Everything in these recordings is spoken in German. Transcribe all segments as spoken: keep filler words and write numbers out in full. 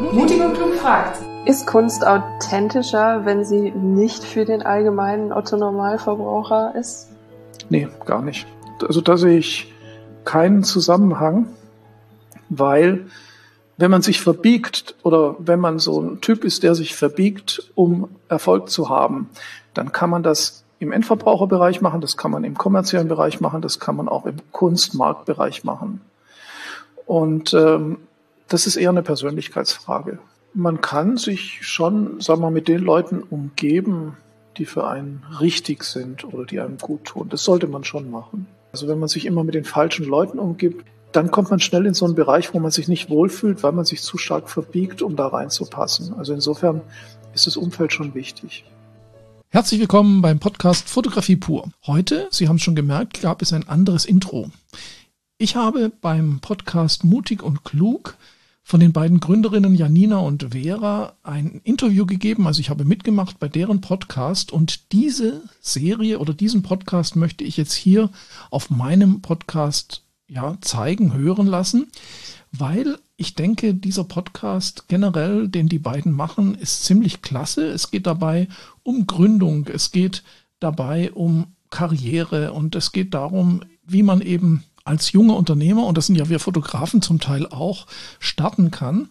Mutig und klug fragt. Ist Kunst authentischer, wenn sie nicht für den allgemeinen Otto-Normalverbraucher ist? Nee, gar nicht. Also da sehe ich keinen Zusammenhang, weil wenn man sich verbiegt oder wenn man so ein Typ ist, der sich verbiegt, um Erfolg zu haben, dann kann man das im Endverbraucherbereich machen, das kann man im kommerziellen Bereich machen, das kann man auch im Kunstmarktbereich machen. Und ähm, das ist eher eine Persönlichkeitsfrage. Man kann sich schon, sagen wir mal, mit den Leuten umgeben, die für einen richtig sind oder die einem gut tun. Das sollte man schon machen. Also wenn man sich immer mit den falschen Leuten umgibt, dann kommt man schnell in so einen Bereich, wo man sich nicht wohlfühlt, weil man sich zu stark verbiegt, um da reinzupassen. Also insofern ist das Umfeld schon wichtig. Herzlich willkommen beim Podcast Fotografie pur. Heute, Sie haben es schon gemerkt, gab es ein anderes Intro. Ich habe beim Podcast Mutig und Klug von den beiden Gründerinnen Janina und Vera ein Interview gegeben. Also ich habe mitgemacht bei deren Podcast und diese Serie oder diesen Podcast möchte ich jetzt hier auf meinem Podcast ja zeigen, hören lassen, weil ich denke, dieser Podcast generell, den die beiden machen, ist ziemlich klasse. Es geht dabei um Gründung, es geht dabei um Karriere und es geht darum, wie man eben als junger Unternehmer, und das sind ja wir Fotografen zum Teil auch, starten kann.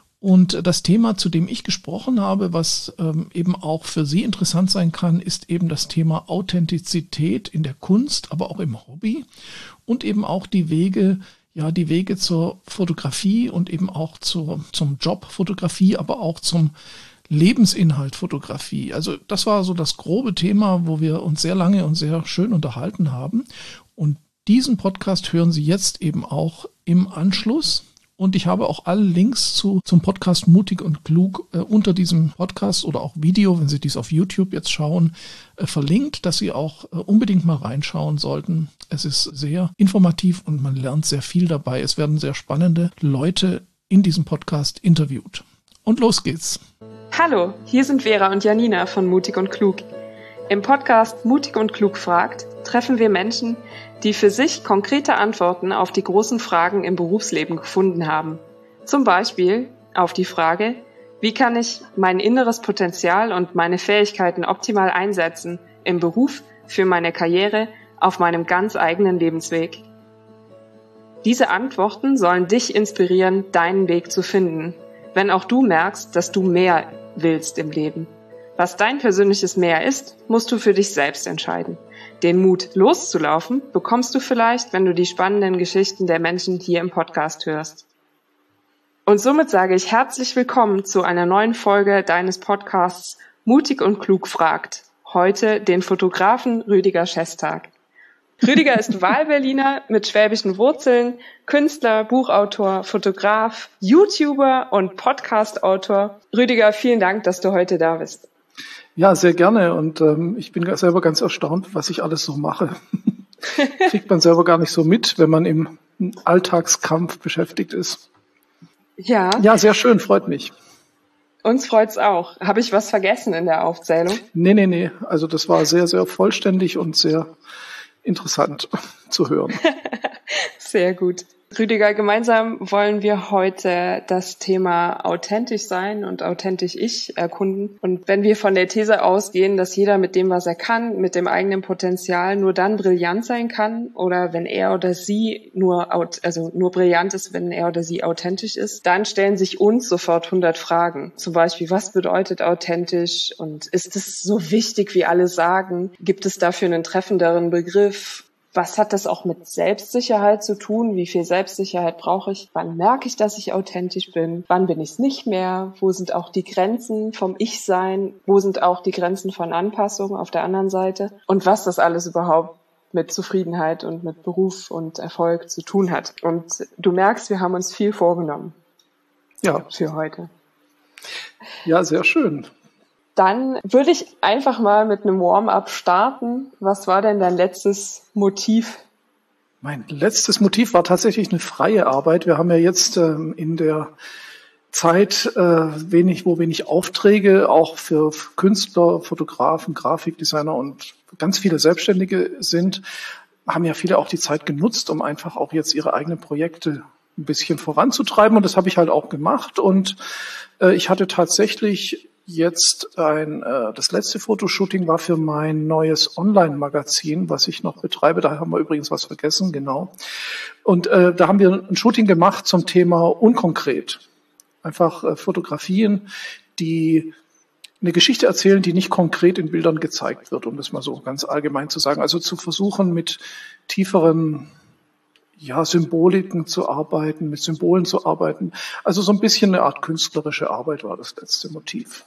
Und das Thema, zu dem ich gesprochen habe, was ähm, eben auch für Sie interessant sein kann, ist eben das Thema Authentizität in der Kunst, aber auch im Hobby und eben auch die Wege, ja, die Wege zur Fotografie und eben auch zur, zum Job Fotografie, aber auch zum Lebensinhalt Fotografie. Also das war so das grobe Thema, wo wir uns sehr lange und sehr schön unterhalten haben. Und diesen Podcast hören Sie jetzt eben auch im Anschluss. Und ich habe auch alle Links zu, zum Podcast Mutig und Klug äh, unter diesem Podcast oder auch Video, wenn Sie dies auf YouTube jetzt schauen, äh, verlinkt, dass Sie auch äh, unbedingt mal reinschauen sollten. Es ist sehr informativ und man lernt sehr viel dabei. Es werden sehr spannende Leute in diesem Podcast interviewt. Und los geht's. Hallo, hier sind Vera und Janina von Mutig und Klug. Im Podcast Mutig und Klug fragt treffen wir Menschen, die für sich konkrete Antworten auf die großen Fragen im Berufsleben gefunden haben. Zum Beispiel auf die Frage, wie kann ich mein inneres Potenzial und meine Fähigkeiten optimal einsetzen im Beruf, für meine Karriere, auf meinem ganz eigenen Lebensweg. Diese Antworten sollen dich inspirieren, deinen Weg zu finden, wenn auch du merkst, dass du mehr willst im Leben. Was dein persönliches Mehr ist, musst du für dich selbst entscheiden. Den Mut, loszulaufen, bekommst du vielleicht, wenn du die spannenden Geschichten der Menschen hier im Podcast hörst. Und somit sage ich herzlich willkommen zu einer neuen Folge deines Podcasts Mutig und Klug fragt. Heute den Fotografen Rüdiger Schestag. Rüdiger ist Wahlberliner mit schwäbischen Wurzeln, Künstler, Buchautor, Fotograf, YouTuber und Podcastautor. Rüdiger, vielen Dank, dass du heute da bist. Ja, sehr gerne und ähm, ich bin selber ganz erstaunt, was ich alles so mache. Kriegt man selber gar nicht so mit, wenn man im Alltagskampf beschäftigt ist. Ja. Ja, sehr schön, freut mich. Uns freut's auch. Habe ich was vergessen in der Aufzählung? Nee, nee, nee. Also das war sehr, sehr vollständig und sehr interessant zu hören. Sehr gut. Rüdiger, gemeinsam wollen wir heute das Thema authentisch sein und authentisch ich erkunden. Und wenn wir von der These ausgehen, dass jeder mit dem, was er kann, mit dem eigenen Potenzial nur dann brillant sein kann oder wenn er oder sie nur, also nur brillant ist, wenn er oder sie authentisch ist, dann stellen sich uns sofort hundert Fragen. Zum Beispiel, was bedeutet authentisch und ist es so wichtig, wie alle sagen? Gibt es dafür einen treffenderen Begriff? Was hat das auch mit Selbstsicherheit zu tun? Wie viel Selbstsicherheit brauche ich? Wann merke ich, dass ich authentisch bin? Wann bin ich es nicht mehr? Wo sind auch die Grenzen vom Ich-Sein? Wo sind auch die Grenzen von Anpassung auf der anderen Seite? Und was das alles überhaupt mit Zufriedenheit und mit Beruf und Erfolg zu tun hat. Und du merkst, wir haben uns viel vorgenommen. Ja. Für heute. Ja, sehr schön. Dann würde ich einfach mal mit einem Warm-up starten. Was war denn dein letztes Motiv? Mein letztes Motiv war tatsächlich eine freie Arbeit. Wir haben ja jetzt ähm, in der Zeit äh, wenig, wo wenig Aufträge auch für Künstler, Fotografen, Grafikdesigner und ganz viele Selbstständige sind, haben ja viele auch die Zeit genutzt, um einfach auch jetzt ihre eigenen Projekte ein bisschen voranzutreiben. Und das habe ich halt auch gemacht. Und äh, ich hatte tatsächlich jetzt ein, äh, das letzte Fotoshooting war für mein neues Online-Magazin, was ich noch betreibe. Da haben wir übrigens was vergessen, genau. Und äh, da haben wir ein Shooting gemacht zum Thema unkonkret. Einfach äh, Fotografien, die eine Geschichte erzählen, die nicht konkret in Bildern gezeigt wird, um das mal so ganz allgemein zu sagen. Also zu versuchen, mit tieferen ja, Symboliken zu arbeiten, mit Symbolen zu arbeiten. Also so ein bisschen eine Art künstlerische Arbeit war das letzte Motiv.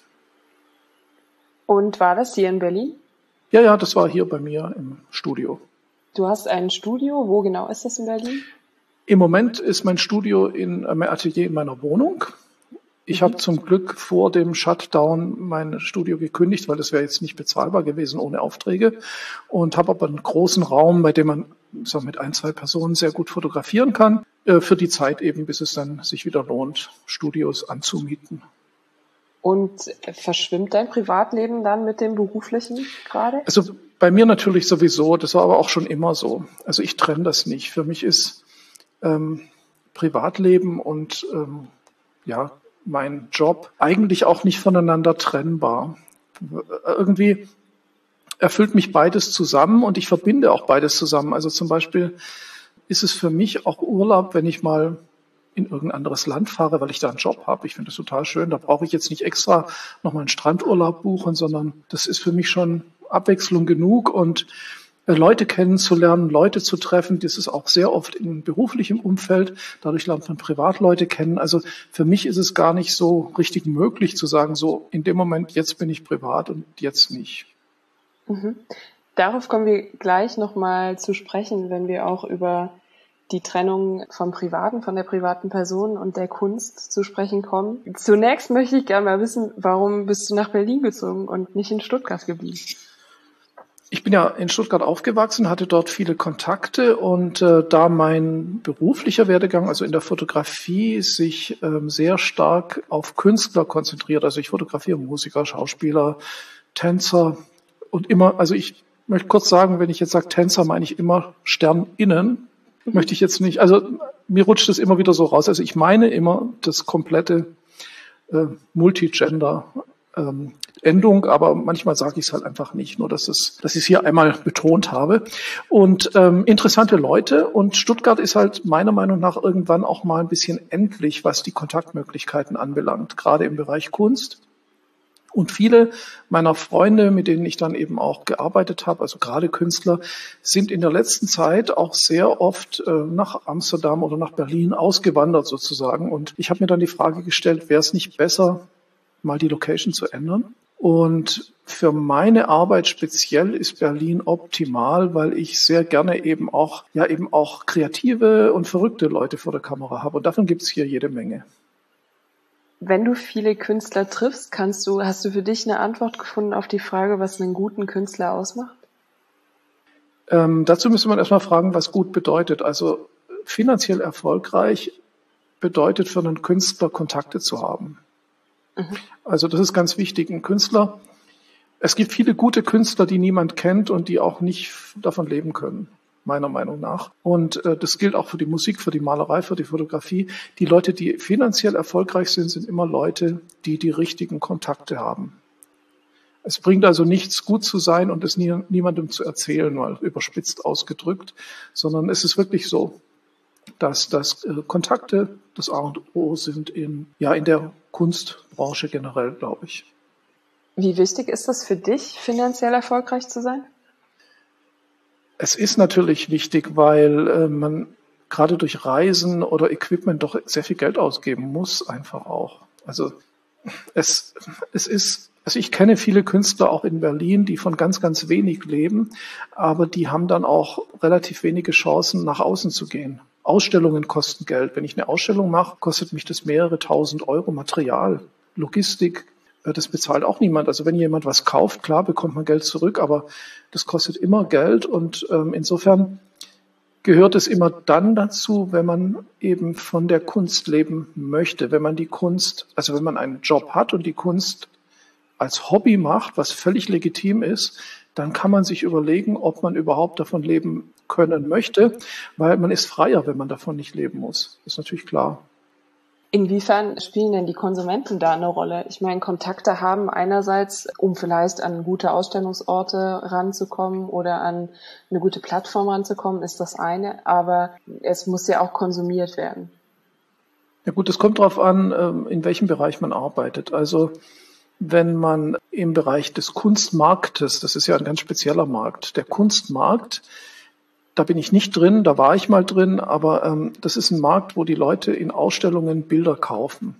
Und war das hier in Berlin? Ja, ja, das war hier bei mir im Studio. Du hast ein Studio. Wo genau ist das in Berlin? Im Moment ist mein Studio in mein Atelier in meiner Wohnung. Ich mhm. habe zum Glück vor dem Shutdown mein Studio gekündigt, weil das wäre jetzt nicht bezahlbar gewesen ohne Aufträge. Und habe aber einen großen Raum, bei dem man so mit ein, zwei Personen sehr gut fotografieren kann, äh, für die Zeit eben, bis es dann sich wieder lohnt, Studios anzumieten. Und verschwimmt dein Privatleben dann mit dem beruflichen gerade? Also bei mir natürlich sowieso, das war aber auch schon immer so. Also ich trenne das nicht. Für mich ist ähm, Privatleben und ähm, ja mein Job eigentlich auch nicht voneinander trennbar. Irgendwie erfüllt mich beides zusammen und ich verbinde auch beides zusammen. Also zum Beispiel ist es für mich auch Urlaub, wenn ich mal in irgendein anderes Land fahre, weil ich da einen Job habe. Ich finde das total schön. Da brauche ich jetzt nicht extra nochmal einen Strandurlaub buchen, sondern das ist für mich schon Abwechslung genug. Und Leute kennenzulernen, Leute zu treffen, das ist auch sehr oft in beruflichem Umfeld. Dadurch lernt man Privatleute kennen. Also für mich ist es gar nicht so richtig möglich zu sagen, so in dem Moment, jetzt bin ich privat und jetzt nicht. Mhm. Darauf kommen wir gleich nochmal zu sprechen, wenn wir auch über die Trennung vom Privaten, von der privaten Person und der Kunst zu sprechen kommen. Zunächst möchte ich gerne mal wissen, warum bist du nach Berlin gezogen und nicht in Stuttgart geblieben? Ich bin ja in Stuttgart aufgewachsen, hatte dort viele Kontakte und äh, da mein beruflicher Werdegang, also in der Fotografie, sich ähm, sehr stark auf Künstler konzentriert. Also ich fotografiere Musiker, Schauspieler, Tänzer und immer, also ich möchte kurz sagen, wenn ich jetzt sage Tänzer, meine ich immer SternInnen. Möchte ich jetzt nicht, also mir rutscht es immer wieder so raus. Also ich meine immer das komplette äh, Multigender ähm, Endung, aber manchmal sage ich es halt einfach nicht, nur dass es, dass ich es hier einmal betont habe. Und ähm, interessante Leute und Stuttgart ist halt meiner Meinung nach irgendwann auch mal ein bisschen endlich, was die Kontaktmöglichkeiten anbelangt, gerade im Bereich Kunst. Und viele meiner Freunde, mit denen ich dann eben auch gearbeitet habe, also gerade Künstler, sind in der letzten Zeit auch sehr oft äh, nach Amsterdam oder nach Berlin ausgewandert sozusagen. Und ich habe mir dann die Frage gestellt, wäre es nicht besser, mal die Location zu ändern? Und für meine Arbeit speziell ist Berlin optimal, weil ich sehr gerne eben auch, ja eben auch kreative und verrückte Leute vor der Kamera habe. Und davon gibt es hier jede Menge. Wenn du viele Künstler triffst, kannst du, hast du für dich eine Antwort gefunden auf die Frage, was einen guten Künstler ausmacht? Ähm, dazu müsste man erstmal fragen, was gut bedeutet. Also finanziell erfolgreich bedeutet für einen Künstler, Kontakte zu haben. Mhm. Also das ist ganz wichtig. Ein Künstler, es gibt viele gute Künstler, die niemand kennt und die auch nicht davon leben können, meiner Meinung nach. Und äh, das gilt auch für die Musik, für die Malerei, für die Fotografie. Die Leute, die finanziell erfolgreich sind, sind immer Leute, die die richtigen Kontakte haben. Es bringt also nichts, gut zu sein und es nie, niemandem zu erzählen, mal überspitzt ausgedrückt, sondern es ist wirklich so, dass das äh, Kontakte das A und O sind in, ja, in der Kunstbranche generell, glaube ich. Wie wichtig ist das für dich, finanziell erfolgreich zu sein? Es ist natürlich wichtig, weil äh, man gerade durch Reisen oder Equipment doch sehr viel Geld ausgeben muss, einfach auch. Also es, es ist, also ich kenne viele Künstler auch in Berlin, die von ganz, ganz wenig leben, aber die haben dann auch relativ wenige Chancen, nach außen zu gehen. Ausstellungen kosten Geld. Wenn ich eine Ausstellung mache, kostet mich das mehrere tausend Euro Material, Logistik. Das bezahlt auch niemand. Also wenn jemand was kauft, klar, bekommt man Geld zurück, aber das kostet immer Geld und ähm, insofern gehört es immer dann dazu, wenn man eben von der Kunst leben möchte. Wenn man die Kunst, also wenn man einen Job hat und die Kunst als Hobby macht, was völlig legitim ist, dann kann man sich überlegen, ob man überhaupt davon leben können möchte, weil man ist freier, wenn man davon nicht leben muss. Das ist natürlich klar. Inwiefern spielen denn die Konsumenten da eine Rolle? Ich meine, Kontakte haben einerseits, um vielleicht an gute Ausstellungsorte ranzukommen oder an eine gute Plattform ranzukommen, ist das eine, aber es muss ja auch konsumiert werden. Ja gut, es kommt darauf an, in welchem Bereich man arbeitet. Also wenn man im Bereich des Kunstmarktes, das ist ja ein ganz spezieller Markt, der Kunstmarkt, da bin ich nicht drin, da war ich mal drin, aber ähm, das ist ein Markt, wo die Leute in Ausstellungen Bilder kaufen.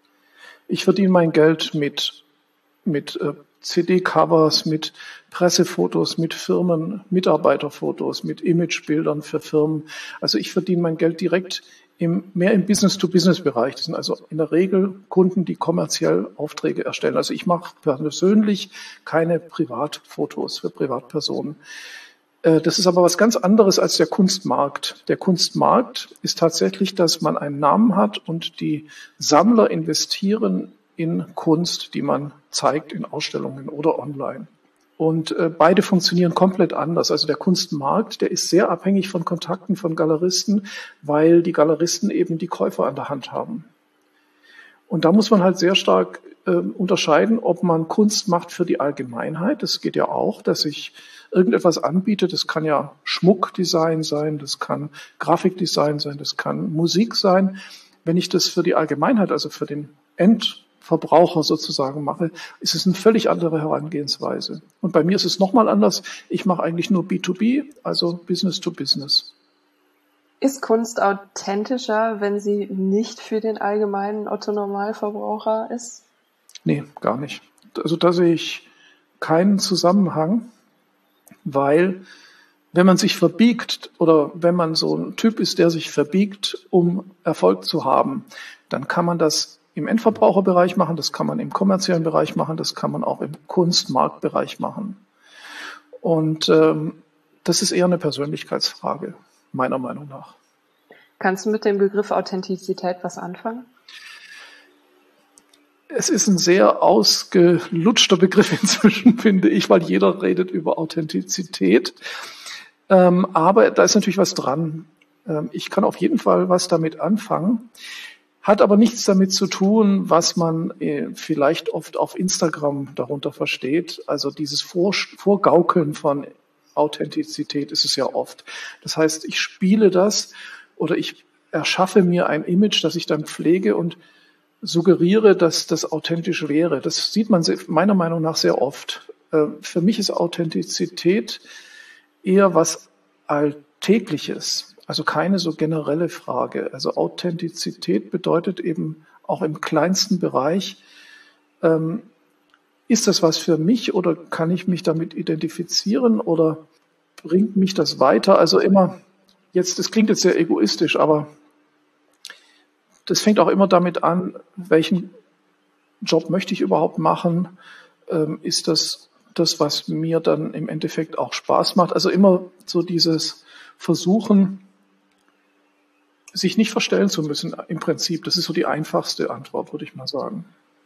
Ich verdiene mein Geld mit, mit äh, C D-Covers, mit Pressefotos, mit Firmen, Mitarbeiterfotos, mit Imagebildern für Firmen. Also ich verdiene mein Geld direkt im, mehr im Business-to-Business-Bereich. Das sind also in der Regel Kunden, die kommerziell Aufträge erstellen. Also ich mache persönlich keine Privatfotos für Privatpersonen. Das ist aber was ganz anderes als der Kunstmarkt. Der Kunstmarkt ist tatsächlich, dass man einen Namen hat und die Sammler investieren in Kunst, die man zeigt in Ausstellungen oder online. Und äh, beide funktionieren komplett anders. Also der Kunstmarkt, der ist sehr abhängig von Kontakten von Galeristen, weil die Galeristen eben die Käufer an der Hand haben. Und da muss man halt sehr stark äh, unterscheiden, ob man Kunst macht für die Allgemeinheit. Das geht ja auch, dass ich irgendetwas anbiete. Das kann ja Schmuckdesign sein, das kann Grafikdesign sein, das kann Musik sein. Wenn ich das für die Allgemeinheit, also für den Endverbraucher sozusagen mache, ist es eine völlig andere Herangehensweise. Und bei mir ist es nochmal anders. Ich mache eigentlich nur B to B, also Business to Business. Ist Kunst authentischer, wenn sie nicht für den allgemeinen Otto-Normalverbraucher ist? Nee, gar nicht. Also da sehe ich keinen Zusammenhang, weil wenn man sich verbiegt oder wenn man so ein Typ ist, der sich verbiegt, um Erfolg zu haben, dann kann man das im Endverbraucherbereich machen, das kann man im kommerziellen Bereich machen, das kann man auch im Kunstmarktbereich machen. Und ähm, das ist eher eine Persönlichkeitsfrage, meiner Meinung nach. Kannst du mit dem Begriff Authentizität was anfangen? Es ist ein sehr ausgelutschter Begriff inzwischen, finde ich, weil jeder redet über Authentizität. Ähm, aber da ist natürlich was dran. Ähm, ich kann auf jeden Fall was damit anfangen, hat aber nichts damit zu tun, was man äh, vielleicht oft auf Instagram darunter versteht. Also dieses Vor- Vorgaukeln von Authentizität ist es ja oft. Das heißt, ich spiele das oder ich erschaffe mir ein Image, das ich dann pflege und suggeriere, dass das authentisch wäre. Das sieht man meiner Meinung nach sehr oft. Für mich ist Authentizität eher was Alltägliches, also keine so generelle Frage. Also Authentizität bedeutet eben auch im kleinsten Bereich, ähm, ist das was für mich oder kann ich mich damit identifizieren oder bringt mich das weiter? Also immer, jetzt, das klingt jetzt sehr egoistisch, aber das fängt auch immer damit an, welchen Job möchte ich überhaupt machen? Ähm, ist das das, was mir dann im Endeffekt auch Spaß macht? Also immer so dieses Versuchen, sich nicht verstellen zu müssen im Prinzip. Das ist so die einfachste Antwort, würde ich mal sagen.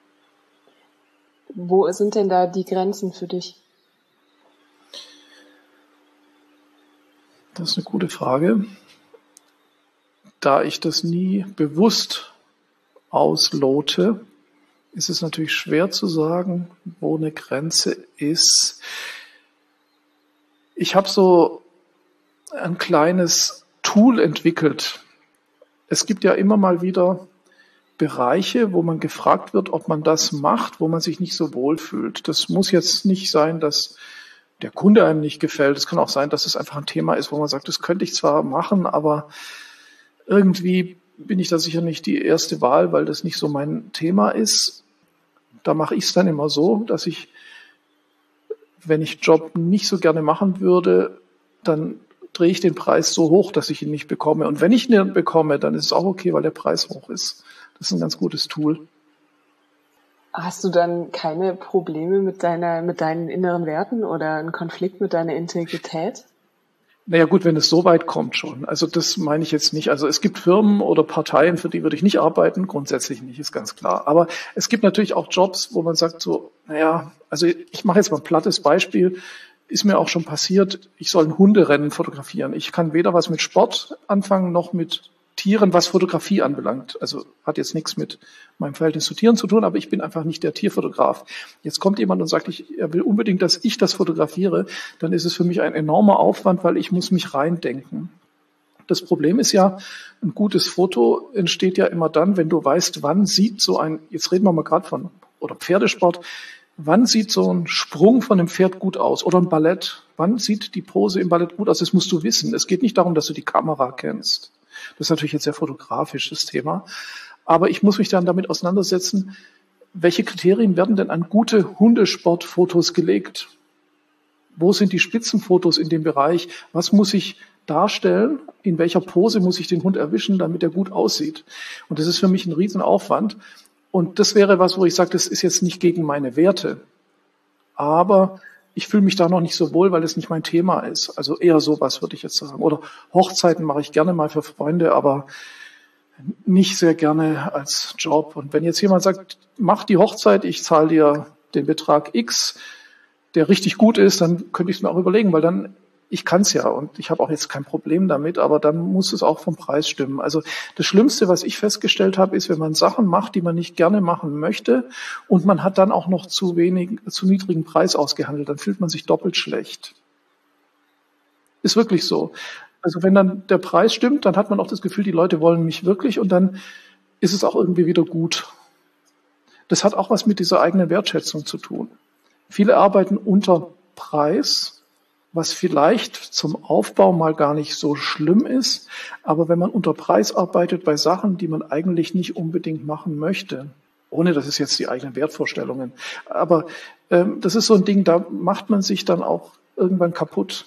Wo sind denn da die Grenzen für dich? Das ist eine gute Frage. Da ich das nie bewusst auslote, ist es natürlich schwer zu sagen, wo eine Grenze ist. Ich habe so ein kleines Tool entwickelt. Es gibt ja immer mal wieder Bereiche, wo man gefragt wird, ob man das macht, wo man sich nicht so wohl fühlt. Das muss jetzt nicht sein, dass der Kunde einem nicht gefällt. Es kann auch sein, dass es einfach ein Thema ist, wo man sagt, das könnte ich zwar machen, aber irgendwie bin ich da sicher nicht die erste Wahl, weil das nicht so mein Thema ist. Da mache ich es dann immer so, dass ich, wenn ich Job nicht so gerne machen würde, dann drehe ich den Preis so hoch, dass ich ihn nicht bekomme. Und wenn ich ihn bekomme, dann ist es auch okay, weil der Preis hoch ist. Das ist ein ganz gutes Tool. Hast du dann keine Probleme mit deiner, mit deinen inneren Werten oder einen Konflikt mit deiner Integrität? Naja gut, wenn es so weit kommt schon. Also das meine ich jetzt nicht. Also es gibt Firmen oder Parteien, für die würde ich nicht arbeiten. Grundsätzlich nicht, ist ganz klar. Aber es gibt natürlich auch Jobs, wo man sagt so, naja, also ich mache jetzt mal ein plattes Beispiel. ist mir auch schon passiert, ich soll ein Hunderennen fotografieren. Ich kann weder was mit Sport anfangen, noch mit Tieren, was Fotografie anbelangt. Also hat jetzt nichts mit meinem Verhältnis zu Tieren zu tun, aber ich bin einfach nicht der Tierfotograf. Jetzt kommt jemand und sagt, ich, er will unbedingt, dass ich das fotografiere, dann ist es für mich ein enormer Aufwand, weil ich muss mich reindenken. Das Problem ist ja, ein gutes Foto entsteht ja immer dann, wenn du weißt, wann sieht so ein, jetzt reden wir mal gerade von, oder Pferdesport, wann sieht so ein Sprung von einem Pferd gut aus oder ein Ballett, wann sieht die Pose im Ballett gut aus, das musst du wissen. Es geht nicht darum, dass du die Kamera kennst. Das ist natürlich jetzt sehr fotografisches Thema. Aber ich muss mich dann damit auseinandersetzen, welche Kriterien werden denn an gute Hundesportfotos gelegt? Wo sind die Spitzenfotos in dem Bereich? Was muss ich darstellen? In welcher Pose muss ich den Hund erwischen, damit er gut aussieht? Und das ist für mich ein Riesenaufwand. Und das wäre was, wo ich sage, das ist jetzt nicht gegen meine Werte. Aber ich fühle mich da noch nicht so wohl, weil es nicht mein Thema ist. Also eher sowas, würde ich jetzt sagen. Oder Hochzeiten mache ich gerne mal für Freunde, aber nicht sehr gerne als Job. Und wenn jetzt jemand sagt, mach die Hochzeit, ich zahle dir den Betrag X, der richtig gut ist, dann könnte ich es mir auch überlegen, weil dann, ich kann es ja und ich habe auch jetzt kein Problem damit, aber dann muss es auch vom Preis stimmen. Also das Schlimmste, was ich festgestellt habe, ist, wenn man Sachen macht, die man nicht gerne machen möchte und man hat dann auch noch zu wenig, zu niedrigen Preis ausgehandelt, dann fühlt man sich doppelt schlecht. Ist wirklich so. Also wenn dann der Preis stimmt, dann hat man auch das Gefühl, die Leute wollen mich wirklich und dann ist es auch irgendwie wieder gut. Das hat auch was mit dieser eigenen Wertschätzung zu tun. Viele arbeiten unter Preis, was vielleicht zum Aufbau mal gar nicht so schlimm ist. Aber wenn man unter Preis arbeitet bei Sachen, die man eigentlich nicht unbedingt machen möchte, ohne dass es jetzt die eigenen Wertvorstellungen, aber ähm, das ist so ein Ding, da macht man sich dann auch irgendwann kaputt.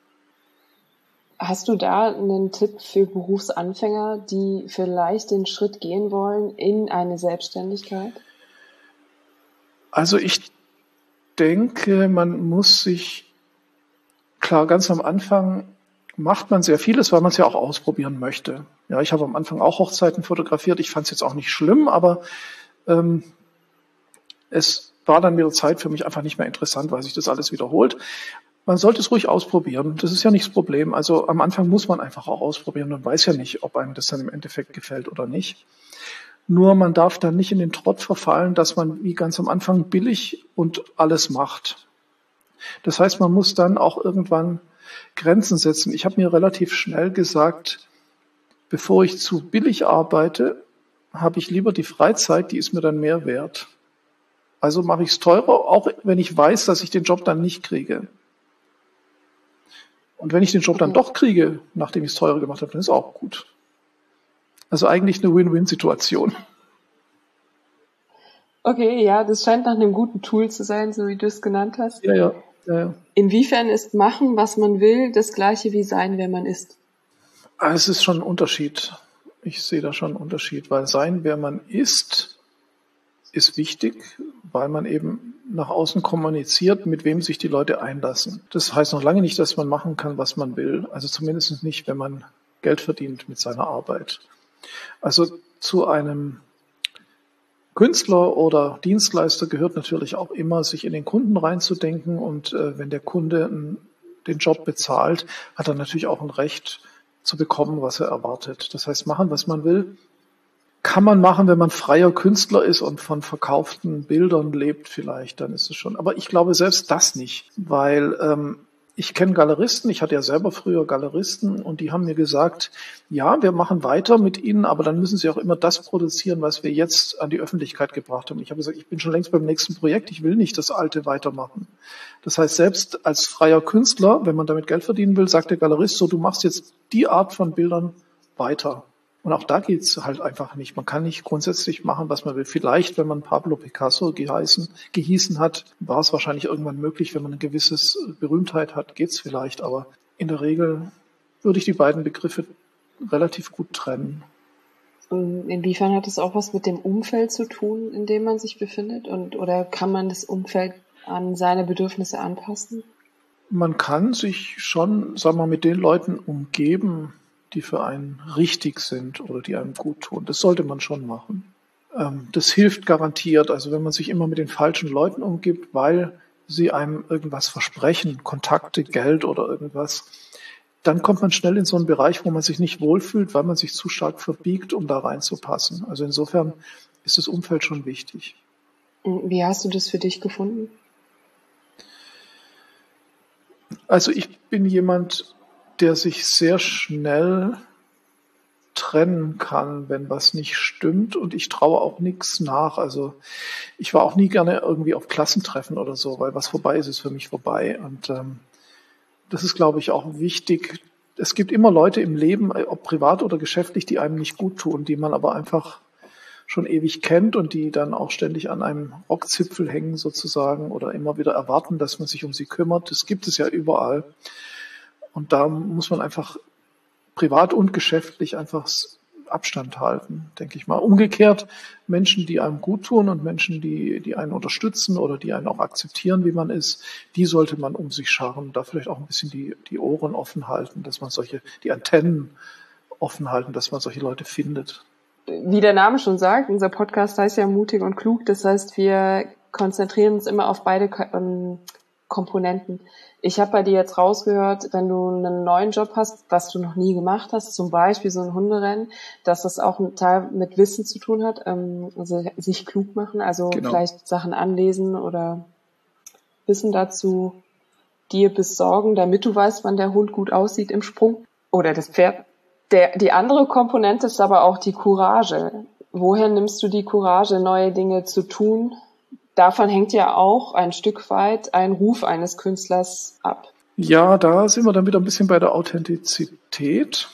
Hast du da einen Tipp für Berufsanfänger, die vielleicht den Schritt gehen wollen in eine Selbstständigkeit? Also ich denke, man muss sich Klar, ganz am Anfang macht man sehr vieles, weil man es ja auch ausprobieren möchte. Ja, ich habe am Anfang auch Hochzeiten fotografiert. Ich fand es jetzt auch nicht schlimm, aber ähm, es war dann mit der Zeit für mich einfach nicht mehr interessant, weil sich das alles wiederholt. Man sollte es ruhig ausprobieren. Das ist ja nicht das Problem. Also am Anfang muss man einfach auch ausprobieren. Man weiß ja nicht, ob einem das dann im Endeffekt gefällt oder nicht. Nur man darf dann nicht in den Trott verfallen, dass man wie ganz am Anfang billig und alles macht. Das heißt, man muss dann auch irgendwann Grenzen setzen. Ich habe mir relativ schnell gesagt, bevor ich zu billig arbeite, habe ich lieber die Freizeit, die ist mir dann mehr wert. Also mache ich es teurer, auch wenn ich weiß, dass ich den Job dann nicht kriege. Und wenn ich den Job dann doch kriege, nachdem ich es teurer gemacht habe, dann ist auch gut. Also eigentlich eine Win-Win-Situation. Okay, ja, das scheint nach einem guten Tool zu sein, so wie du es genannt hast. Ja, ja, ja, ja. Inwiefern ist machen, was man will, das Gleiche wie sein, wer man ist? Es ist schon ein Unterschied. Ich sehe da schon einen Unterschied, weil sein, wer man ist, ist wichtig, weil man eben nach außen kommuniziert, mit wem sich die Leute einlassen. Das heißt noch lange nicht, dass man machen kann, was man will. Also zumindest nicht, wenn man Geld verdient mit seiner Arbeit. Also zu einem Künstler oder Dienstleister gehört natürlich auch immer, sich in den Kunden reinzudenken und äh, wenn der Kunde n, den Job bezahlt, hat er natürlich auch ein Recht zu bekommen, was er erwartet. Das heißt, machen, was man will, kann man machen, wenn man freier Künstler ist und von verkauften Bildern lebt vielleicht, dann ist es schon. Aber ich glaube selbst das nicht, weil ähm, ich kenne Galeristen, ich hatte ja selber früher Galeristen und die haben mir gesagt, ja, wir machen weiter mit ihnen, aber dann müssen sie auch immer das produzieren, was wir jetzt an die Öffentlichkeit gebracht haben. Ich habe gesagt, ich bin schon längst beim nächsten Projekt, ich will nicht das Alte weitermachen. Das heißt, selbst als freier Künstler, wenn man damit Geld verdienen will, sagt der Galerist so, du machst jetzt die Art von Bildern weiter. Und auch da geht's halt einfach nicht. Man kann nicht grundsätzlich machen, was man will. Vielleicht, wenn man Pablo Picasso geheißen, gehießen hat, war es wahrscheinlich irgendwann möglich. Wenn man eine gewisse Berühmtheit hat, geht's vielleicht. Aber in der Regel würde ich die beiden Begriffe relativ gut trennen. Inwiefern hat es auch was mit dem Umfeld zu tun, in dem man sich befindet? Und oder kann man das Umfeld an seine Bedürfnisse anpassen? Man kann sich schon, sagen wir mal, mit den Leuten umgeben, die für einen richtig sind oder die einem gut tun. Das sollte man schon machen. Das hilft garantiert. Also wenn man sich immer mit den falschen Leuten umgibt, weil sie einem irgendwas versprechen, Kontakte, Geld oder irgendwas, dann kommt man schnell in so einen Bereich, wo man sich nicht wohlfühlt, weil man sich zu stark verbiegt, um da reinzupassen. Also insofern ist das Umfeld schon wichtig. Wie hast du das für dich gefunden? Also ich bin jemand, der sich sehr schnell trennen kann, wenn was nicht stimmt, und ich traue auch nichts nach. Also ich war auch nie gerne irgendwie auf Klassentreffen oder so, weil was vorbei ist, ist für mich vorbei. Und ähm, das ist, glaube ich, auch wichtig. Es gibt immer Leute im Leben, ob privat oder geschäftlich, die einem nicht gut tun, die man aber einfach schon ewig kennt und die dann auch ständig an einem Rockzipfel hängen sozusagen oder immer wieder erwarten, dass man sich um sie kümmert. Das gibt es ja überall. Und da muss man einfach privat und geschäftlich einfach Abstand halten, denke ich mal. Umgekehrt, Menschen, die einem gut tun und Menschen, die, die einen unterstützen oder die einen auch akzeptieren, wie man ist, die sollte man um sich scharen. Da vielleicht auch ein bisschen die, die Ohren offen halten, dass man solche, die Antennen offen halten, dass man solche Leute findet. Wie der Name schon sagt, unser Podcast heißt ja Mutig und Klug. Das heißt, wir konzentrieren uns immer auf beide ähm, Komponenten. Ich habe bei dir jetzt rausgehört, wenn du einen neuen Job hast, was du noch nie gemacht hast, zum Beispiel so ein Hunderennen, dass das auch einen Teil mit Wissen zu tun hat, ähm, also sich klug machen, also genau. Vielleicht Sachen anlesen oder Wissen dazu dir besorgen, damit du weißt, wann der Hund gut aussieht im Sprung oder das Pferd. Der, die andere Komponente ist aber auch die Courage. Woher nimmst du die Courage, neue Dinge zu tun? Davon hängt ja auch ein Stück weit ein Ruf eines Künstlers ab. Ja, da sind wir dann wieder ein bisschen bei der Authentizität.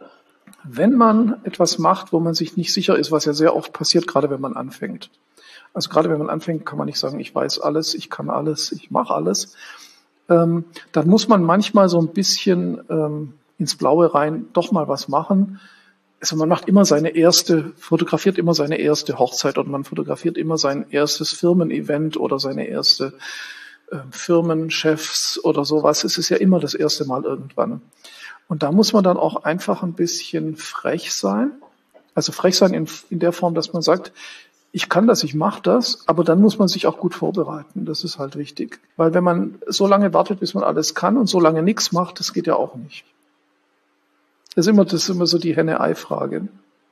Wenn man etwas macht, wo man sich nicht sicher ist, was ja sehr oft passiert, gerade wenn man anfängt. Also gerade wenn man anfängt, kann man nicht sagen, ich weiß alles, ich kann alles, ich mache alles. Ähm, dann muss man manchmal so ein bisschen ähm, ins Blaue rein doch mal was machen. Also man macht immer seine erste, fotografiert immer seine erste Hochzeit und man fotografiert immer sein erstes Firmen-Event oder seine erste äh, Firmenchefs oder sowas. Es ist ja immer das erste Mal irgendwann. Und da muss man dann auch einfach ein bisschen frech sein. Also frech sein in, in der Form, dass man sagt, ich kann das, ich mache das, aber dann muss man sich auch gut vorbereiten. Das ist halt wichtig. Weil wenn man so lange wartet, bis man alles kann und so lange nichts macht, das geht ja auch nicht. Das ist immer, das ist immer so die Henne-Ei-Frage.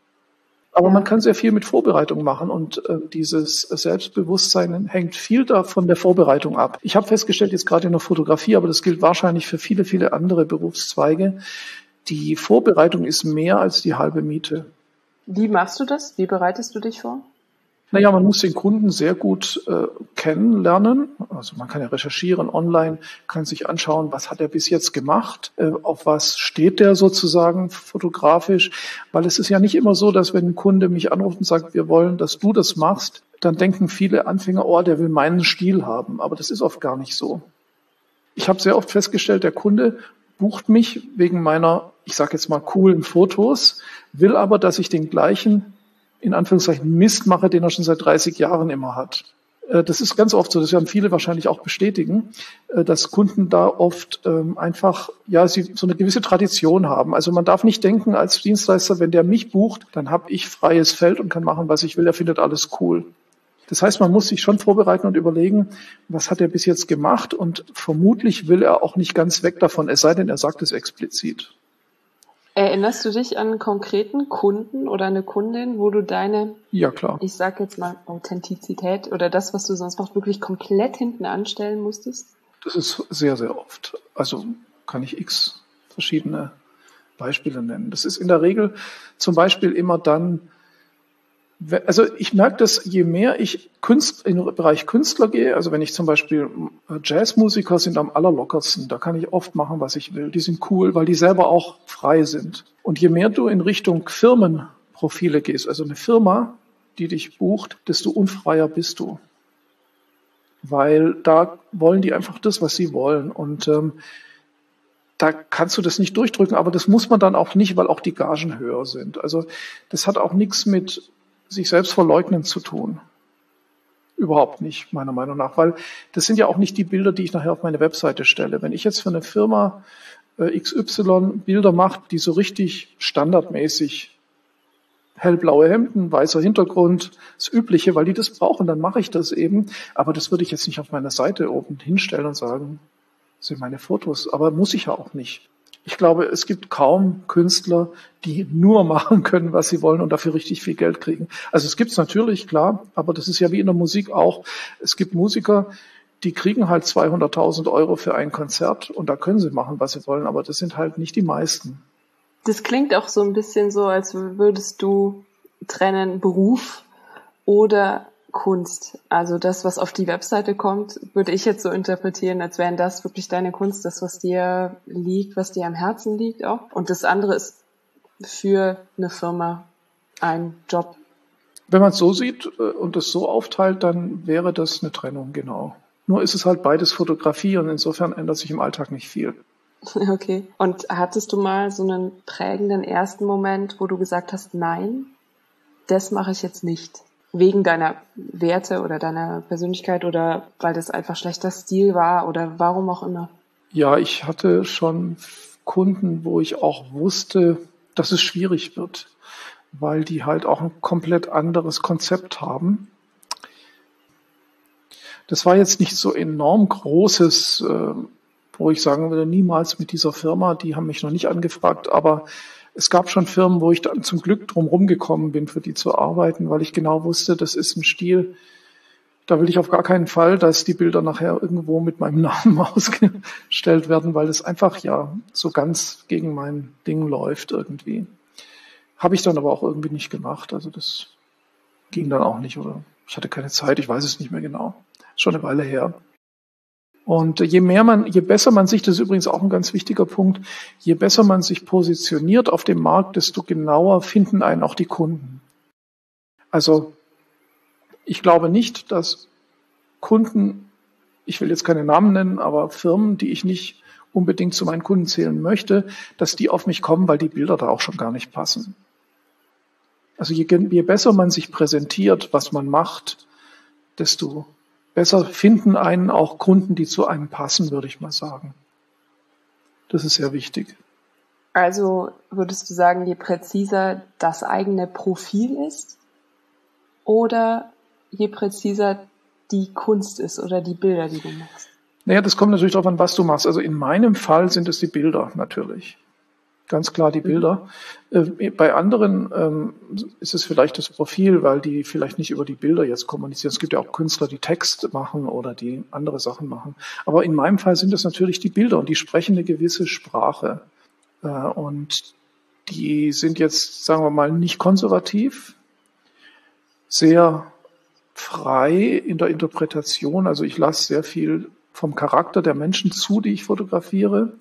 Aber man kann sehr viel mit Vorbereitung machen und äh, dieses Selbstbewusstsein hängt viel da von der Vorbereitung ab. Ich habe festgestellt, jetzt gerade in der Fotografie, aber das gilt wahrscheinlich für viele, viele andere Berufszweige, die Vorbereitung ist mehr als die halbe Miete. Wie machst du das? Wie bereitest du dich vor? Naja, man muss den Kunden sehr gut äh, kennenlernen. Also man kann ja recherchieren online, kann sich anschauen, was hat er bis jetzt gemacht, äh, auf was steht der sozusagen fotografisch. Weil es ist ja nicht immer so, dass wenn ein Kunde mich anruft und sagt, wir wollen, dass du das machst, dann denken viele Anfänger, oh, der will meinen Stil haben. Aber das ist oft gar nicht so. Ich habe sehr oft festgestellt, der Kunde bucht mich wegen meiner, ich sage jetzt mal, coolen Fotos, will aber, dass ich den gleichen in Anführungszeichen Mist mache, den er schon seit dreißig Jahren immer hat. Das ist ganz oft so, das werden viele wahrscheinlich auch bestätigen, dass Kunden da oft einfach, ja, sie so eine gewisse Tradition haben. Also man darf nicht denken als Dienstleister, wenn der mich bucht, dann habe ich freies Feld und kann machen, was ich will, er findet alles cool. Das heißt, man muss sich schon vorbereiten und überlegen, was hat er bis jetzt gemacht, und vermutlich will er auch nicht ganz weg davon, es sei denn, er sagt es explizit. Erinnerst du dich an einen konkreten Kunden oder eine Kundin, wo du deine, ja klar, ich sag jetzt mal Authentizität oder das, was du sonst machst, wirklich komplett hinten anstellen musstest? Das ist sehr, sehr oft. Also kann ich x verschiedene Beispiele nennen. Das ist in der Regel zum Beispiel immer dann, also ich merke das, je mehr ich Künstler, in den Bereich Künstler gehe, also wenn ich zum Beispiel Jazzmusiker sind am allerlockersten, da kann ich oft machen, was ich will. Die sind cool, weil die selber auch frei sind. Und je mehr du in Richtung Firmenprofile gehst, also eine Firma, die dich bucht, desto unfreier bist du. Weil da wollen die einfach das, was sie wollen. Und ähm, da kannst du das nicht durchdrücken, aber das muss man dann auch nicht, weil auch die Gagen höher sind. Also das hat auch nichts mit sich selbst verleugnen zu tun. Überhaupt nicht, meiner Meinung nach, weil das sind ja auch nicht die Bilder, die ich nachher auf meine Webseite stelle. Wenn ich jetzt für eine Firma äh, X Y Bilder mache, die so richtig standardmäßig hellblaue Hemden, weißer Hintergrund, das Übliche, weil die das brauchen, dann mache ich das eben. Aber das würde ich jetzt nicht auf meiner Seite oben hinstellen und sagen, das sind meine Fotos. Aber muss ich ja auch nicht. Ich glaube, es gibt kaum Künstler, die nur machen können, was sie wollen und dafür richtig viel Geld kriegen. Also es gibt es natürlich, klar, aber das ist ja wie in der Musik auch. Es gibt Musiker, die kriegen halt zweihunderttausend Euro für ein Konzert und da können sie machen, was sie wollen, aber das sind halt nicht die meisten. Das klingt auch so ein bisschen so, als würdest du trennen Beruf oder Kunst. Also das, was auf die Webseite kommt, würde ich jetzt so interpretieren, als wären das wirklich deine Kunst, das, was dir liegt, was dir am Herzen liegt auch. Und das andere ist für eine Firma ein Job. Wenn man es so sieht und es so aufteilt, dann wäre das eine Trennung, genau. Nur ist es halt beides Fotografie und insofern ändert sich im Alltag nicht viel. Okay. Und hattest du mal so einen prägenden ersten Moment, wo du gesagt hast, nein, das mache ich jetzt nicht? Wegen deiner Werte oder deiner Persönlichkeit oder weil das einfach schlechter Stil war oder warum auch immer? Ja, ich hatte schon Kunden, wo ich auch wusste, dass es schwierig wird, weil die halt auch ein komplett anderes Konzept haben. Das war jetzt nicht so enorm großes, wo ich sagen würde, niemals mit dieser Firma, die haben mich noch nicht angefragt, aber es gab schon Firmen, wo ich dann zum Glück drum rumgekommen bin, für die zu arbeiten, weil ich genau wusste, das ist ein Stil, da will ich auf gar keinen Fall, dass die Bilder nachher irgendwo mit meinem Namen ausgestellt werden, weil es einfach ja so ganz gegen mein Ding läuft irgendwie. Habe ich dann aber auch irgendwie nicht gemacht, also das ging dann auch nicht oder ich hatte keine Zeit, ich weiß es nicht mehr genau. Schon eine Weile her. Und je mehr man, je besser man sich, das ist übrigens auch ein ganz wichtiger Punkt, je besser man sich positioniert auf dem Markt, desto genauer finden einen auch die Kunden. Also ich glaube nicht, dass Kunden, ich will jetzt keine Namen nennen, aber Firmen, die ich nicht unbedingt zu meinen Kunden zählen möchte, dass die auf mich kommen, weil die Bilder da auch schon gar nicht passen. Also je, je besser man sich präsentiert, was man macht, desto besser finden einen auch Kunden, die zu einem passen, würde ich mal sagen. Das ist sehr wichtig. Also würdest du sagen, je präziser das eigene Profil ist oder je präziser die Kunst ist oder die Bilder, die du machst? Naja, das kommt natürlich darauf an, was du machst. Also in meinem Fall sind es die Bilder natürlich. Ganz klar die Bilder. Mhm. Bei anderen ähm, ist es vielleicht das Profil, weil die vielleicht nicht über die Bilder jetzt kommunizieren. Es gibt ja auch Künstler, die Text machen oder die andere Sachen machen. Aber in meinem Fall sind es natürlich die Bilder und die sprechen eine gewisse Sprache. Äh, und die sind jetzt, sagen wir mal, nicht konservativ, sehr frei in der Interpretation. Also ich lasse sehr viel vom Charakter der Menschen zu, die ich fotografiere.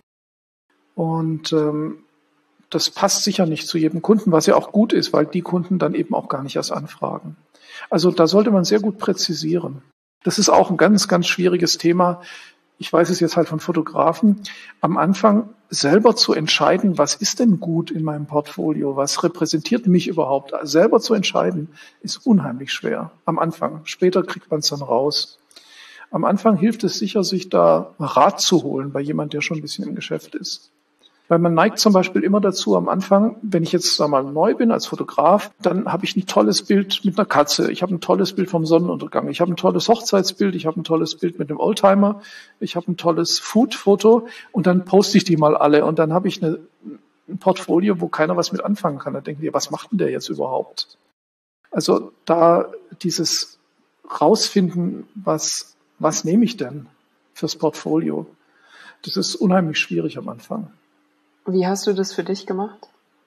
Und ähm, das passt sicher nicht zu jedem Kunden, was ja auch gut ist, weil die Kunden dann eben auch gar nicht erst anfragen. Also da sollte man sehr gut präzisieren. Das ist auch ein ganz, ganz schwieriges Thema. Ich weiß es jetzt halt von Fotografen. Am Anfang selber zu entscheiden, was ist denn gut in meinem Portfolio? Was repräsentiert mich überhaupt? Selber zu entscheiden, ist unheimlich schwer. Am Anfang. Später kriegt man es dann raus. Am Anfang hilft es sicher, sich da Rat zu holen bei jemand, der schon ein bisschen im Geschäft ist. Weil man neigt zum Beispiel immer dazu am Anfang, wenn ich jetzt sag mal neu bin als Fotograf, dann habe ich ein tolles Bild mit einer Katze, ich habe ein tolles Bild vom Sonnenuntergang, ich habe ein tolles Hochzeitsbild, ich habe ein tolles Bild mit einem Oldtimer, ich habe ein tolles Food-Foto und dann poste ich die mal alle und dann habe ich eine, ein Portfolio, wo keiner was mit anfangen kann. Da denken die, was macht denn der jetzt überhaupt? Also da dieses rausfinden, was, was nehme ich denn fürs Portfolio, das ist unheimlich schwierig am Anfang. Wie hast du das für dich gemacht?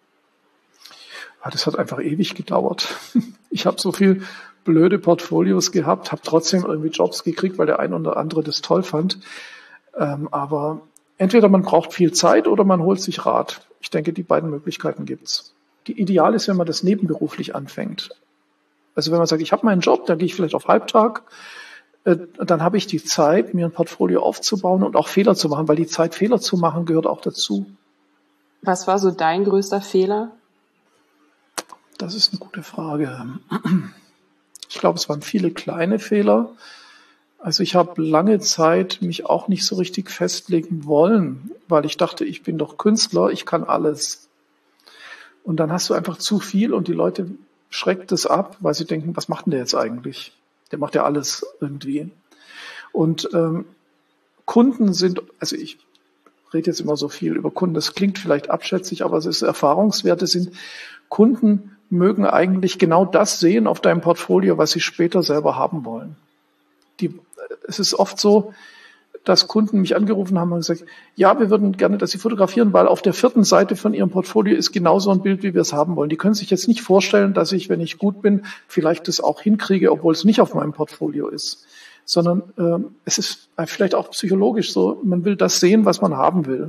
Das hat einfach ewig gedauert. Ich habe so viel blöde Portfolios gehabt, habe trotzdem irgendwie Jobs gekriegt, weil der ein oder andere das toll fand. Aber entweder man braucht viel Zeit oder man holt sich Rat. Ich denke, die beiden Möglichkeiten gibt's. Die Ideal ist, wenn man das nebenberuflich anfängt. Also wenn man sagt, ich habe meinen Job, da gehe ich vielleicht auf Halbtag, dann habe ich die Zeit, mir ein Portfolio aufzubauen und auch Fehler zu machen, weil die Zeit, Fehler zu machen, gehört auch dazu. Was war so dein größter Fehler? Das ist eine gute Frage. Ich glaube, es waren viele kleine Fehler. Also ich habe lange Zeit mich auch nicht so richtig festlegen wollen, weil ich dachte, ich bin doch Künstler, ich kann alles. Und dann hast du einfach zu viel und die Leute schreckt es ab, weil sie denken, was macht denn der jetzt eigentlich? Der macht ja alles irgendwie. Und ähm, Kunden sind, also ich rede jetzt immer so viel über Kunden, das klingt vielleicht abschätzig, aber es ist Erfahrungswerte sind, Kunden mögen eigentlich genau das sehen auf deinem Portfolio, was sie später selber haben wollen. Die, es ist oft so, dass Kunden mich angerufen haben und gesagt, ja, wir würden gerne, dass Sie fotografieren, weil auf der vierten Seite von Ihrem Portfolio ist genau so ein Bild, wie wir es haben wollen. Die können sich jetzt nicht vorstellen, dass ich, wenn ich gut bin, vielleicht das auch hinkriege, obwohl es nicht auf meinem Portfolio ist. Sondern ähm, es ist vielleicht auch psychologisch so, man will das sehen, was man haben will.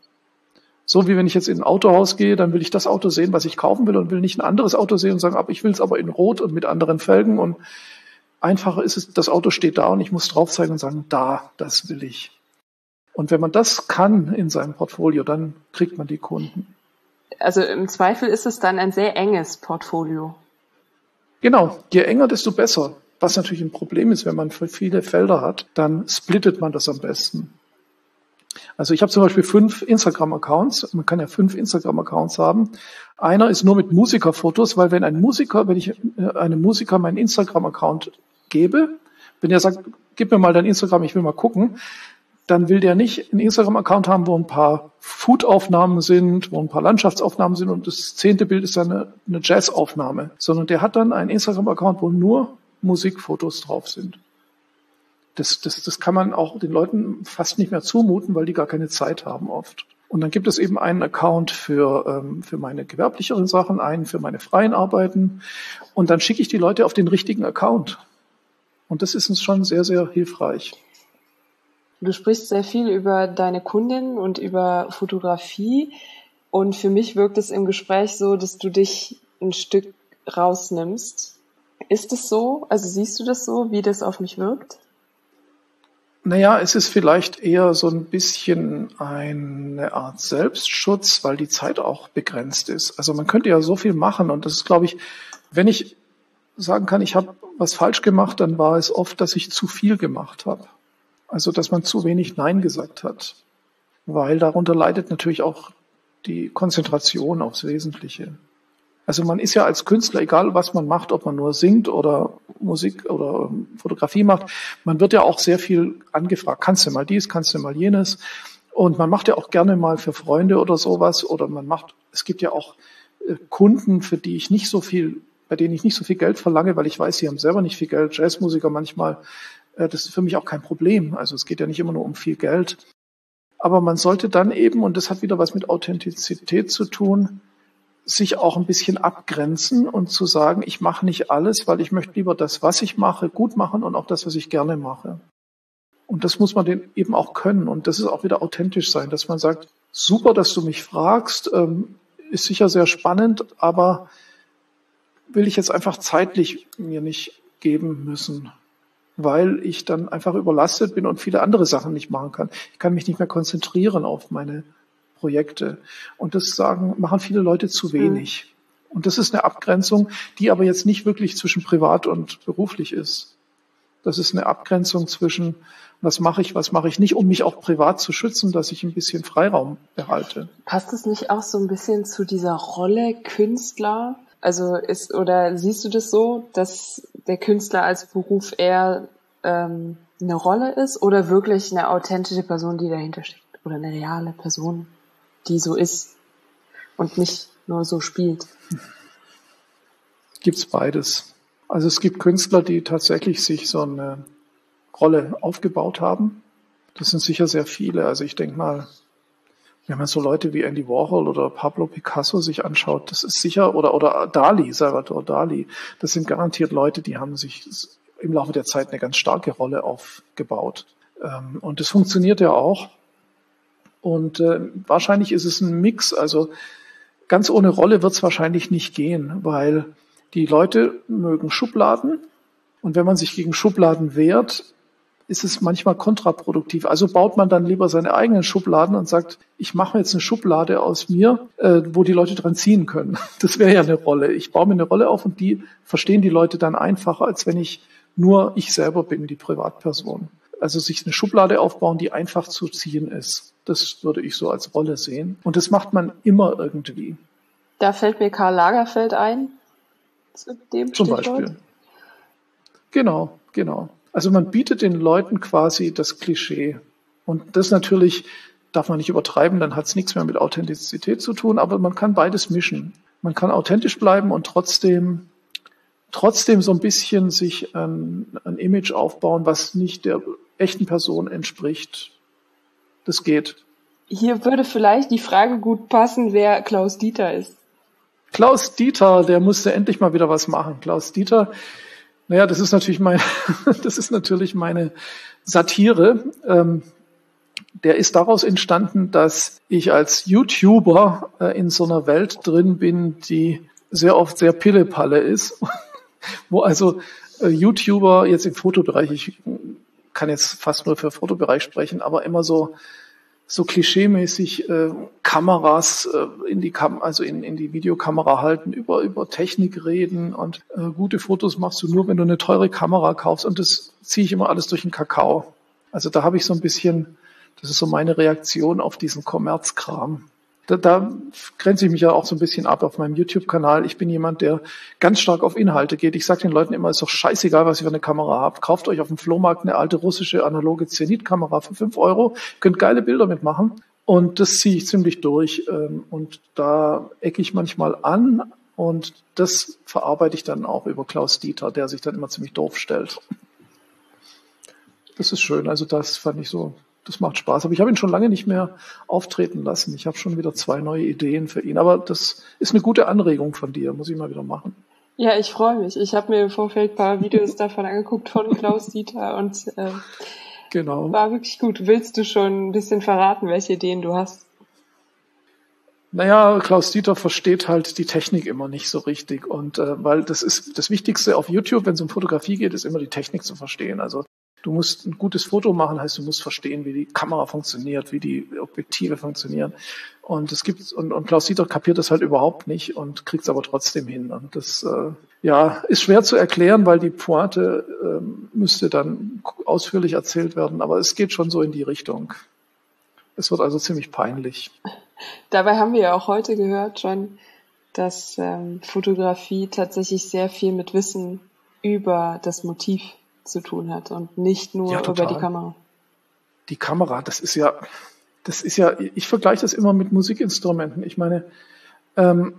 So wie wenn ich jetzt in ein Autohaus gehe, dann will ich das Auto sehen, was ich kaufen will und will nicht ein anderes Auto sehen und sagen, aber ich will es aber in Rot und mit anderen Felgen. Und einfacher ist es, das Auto steht da und ich muss drauf zeigen und sagen, da, das will ich. Und wenn man das kann in seinem Portfolio, dann kriegt man die Kunden. Also im Zweifel ist es dann ein sehr enges Portfolio. Genau, je enger, desto besser. Was natürlich ein Problem ist, wenn man viele Felder hat, dann splittet man das am besten. Also ich habe zum Beispiel fünf Instagram-Accounts. Man kann ja fünf Instagram-Accounts haben. Einer ist nur mit Musikerfotos, weil wenn ein Musiker, wenn ich einem Musiker meinen Instagram-Account gebe, wenn er sagt, gib mir mal dein Instagram, ich will mal gucken, dann will der nicht einen Instagram-Account haben, wo ein paar Food-Aufnahmen sind, wo ein paar Landschaftsaufnahmen sind und das zehnte Bild ist dann eine, eine Jazz-Aufnahme, sondern der hat dann einen Instagram-Account, wo nur Musikfotos drauf sind. Das, das, das kann man auch den Leuten fast nicht mehr zumuten, weil die gar keine Zeit haben oft. Und dann gibt es eben einen Account für, ähm, für meine gewerblicheren Sachen, einen für meine freien Arbeiten. Und dann schicke ich die Leute auf den richtigen Account. Und das ist uns schon sehr, sehr hilfreich. Du sprichst sehr viel über deine Kundin und über Fotografie. Und für mich wirkt es im Gespräch so, dass du dich ein Stück rausnimmst. Ist es so? Also siehst du das so, wie das auf mich wirkt? Naja, es ist vielleicht eher so ein bisschen eine Art Selbstschutz, weil die Zeit auch begrenzt ist. Also man könnte ja so viel machen und das ist, glaube ich, wenn ich sagen kann, ich habe was falsch gemacht, dann war es oft, dass ich zu viel gemacht habe. Also dass man zu wenig Nein gesagt hat, weil darunter leidet natürlich auch die Konzentration aufs Wesentliche. Also man ist ja als Künstler, egal was man macht, ob man nur singt oder Musik oder Fotografie macht, man wird ja auch sehr viel angefragt. Kannst du mal dies, kannst du mal jenes? Und man macht ja auch gerne mal für Freunde oder sowas. Oder man macht, es gibt ja auch Kunden, für die ich nicht so viel, bei denen ich nicht so viel Geld verlange, weil ich weiß, sie haben selber nicht viel Geld. Jazzmusiker manchmal, das ist für mich auch kein Problem. Also es geht ja nicht immer nur um viel Geld. Aber man sollte dann eben, und das hat wieder was mit Authentizität zu tun, sich auch ein bisschen abgrenzen und zu sagen, ich mache nicht alles, weil ich möchte lieber das, was ich mache, gut machen und auch das, was ich gerne mache. Und das muss man den eben auch können. Und das ist auch wieder authentisch sein, dass man sagt, super, dass du mich fragst, ähm, ist sicher sehr spannend, aber will ich jetzt einfach zeitlich mir nicht geben müssen, weil ich dann einfach überlastet bin und viele andere Sachen nicht machen kann. Ich kann mich nicht mehr konzentrieren auf meine Projekte. Und das sagen, machen viele Leute zu wenig. Und das ist eine Abgrenzung, die aber jetzt nicht wirklich zwischen privat und beruflich ist. Das ist eine Abgrenzung zwischen, was mache ich, was mache ich nicht, um mich auch privat zu schützen, dass ich ein bisschen Freiraum behalte. Passt es nicht auch so ein bisschen zu dieser Rolle Künstler? Also ist, oder siehst du das so, dass der Künstler als Beruf eher ähm, eine Rolle ist oder wirklich eine authentische Person, die dahinter steckt? Oder eine reale Person, die so ist und nicht nur so spielt? Gibt's beides. Also es gibt Künstler, die tatsächlich sich so eine Rolle aufgebaut haben. Das sind sicher sehr viele. Also ich denke mal, wenn man so Leute wie Andy Warhol oder Pablo Picasso sich anschaut, das ist sicher, oder, oder Dali, Salvador Dali, das sind garantiert Leute, die haben sich im Laufe der Zeit eine ganz starke Rolle aufgebaut. Und das funktioniert ja auch. Und äh, wahrscheinlich ist es ein Mix, also ganz ohne Rolle wird es wahrscheinlich nicht gehen, weil die Leute mögen Schubladen und wenn man sich gegen Schubladen wehrt, ist es manchmal kontraproduktiv. Also baut man dann lieber seine eigenen Schubladen und sagt, ich mache jetzt eine Schublade aus mir, äh, wo die Leute dran ziehen können. Das wäre ja eine Rolle. Ich baue mir eine Rolle auf und die verstehen die Leute dann einfacher, als wenn ich nur ich selber bin, die Privatperson. Also sich eine Schublade aufbauen, die einfach zu ziehen ist. Das würde ich so als Rolle sehen. Und das macht man immer irgendwie. Da fällt mir Karl Lagerfeld ein. Zu dem Zum Stichwort. Beispiel. Genau, genau. Also man bietet den Leuten quasi das Klischee. Und das natürlich darf man nicht übertreiben, dann hat es nichts mehr mit Authentizität zu tun, aber man kann beides mischen. Man kann authentisch bleiben und trotzdem, trotzdem so ein bisschen sich ein, ein Image aufbauen, was nicht der echten Person entspricht. Das geht. Hier würde vielleicht die Frage gut passen, wer Klaus Dieter ist. Klaus Dieter, der musste endlich mal wieder was machen. Klaus Dieter, naja, das ist natürlich mein, das ist natürlich meine Satire. Ähm, der ist daraus entstanden, dass ich als YouTuber äh, in so einer Welt drin bin, die sehr oft sehr Pille-Palle ist, wo also äh, YouTuber jetzt im Fotobereich, ich kann jetzt fast nur für Fotobereich sprechen, aber immer so so klischeemäßig äh, Kameras äh, in die Kam also in, in die Videokamera halten, über über Technik reden und äh, gute Fotos machst du nur, wenn du eine teure Kamera kaufst, und das ziehe ich immer alles durch den Kakao. Also da habe ich so ein bisschen, das ist so meine Reaktion auf diesen Kommerzkram. Da, da grenze ich mich ja auch so ein bisschen ab auf meinem YouTube-Kanal. Ich bin jemand, der ganz stark auf Inhalte geht. Ich sage den Leuten immer, ist doch scheißegal, was ihr für eine Kamera habt. Kauft euch auf dem Flohmarkt eine alte russische analoge Zenit-Kamera für fünf Euro. Könnt geile Bilder mitmachen. Und das ziehe ich ziemlich durch. Und da ecke ich manchmal an. Und das verarbeite ich dann auch über Klaus Dieter, der sich dann immer ziemlich doof stellt. Das ist schön. Also das fand ich so... Das macht Spaß. Aber ich habe ihn schon lange nicht mehr auftreten lassen. Ich habe schon wieder zwei neue Ideen für ihn. Aber das ist eine gute Anregung von dir. Muss ich mal wieder machen. Ja, ich freue mich. Ich habe mir im Vorfeld ein paar Videos davon angeguckt von Klaus Dieter und äh, genau. War wirklich gut. Willst du schon ein bisschen verraten, welche Ideen du hast? Naja, Klaus Dieter versteht halt die Technik immer nicht so richtig. Und äh, weil das ist das Wichtigste auf YouTube, wenn es um Fotografie geht, ist immer die Technik zu verstehen. Also du musst ein gutes Foto machen, heißt, du musst verstehen, wie die Kamera funktioniert, wie die Objektive funktionieren. Und es gibt, und, und Klaus Dieter kapiert das halt überhaupt nicht und kriegt es aber trotzdem hin. Und das, äh, ja, ist schwer zu erklären, weil die Pointe äh, müsste dann ausführlich erzählt werden. Aber es geht schon so in die Richtung. Es wird also ziemlich peinlich. Dabei haben wir ja auch heute gehört schon, dass ähm, Fotografie tatsächlich sehr viel mit Wissen über das Motiv zu tun hat und nicht nur ja, über die Kamera. Die Kamera, das ist ja, das ist ja, ich vergleiche das immer mit Musikinstrumenten. Ich meine, ähm,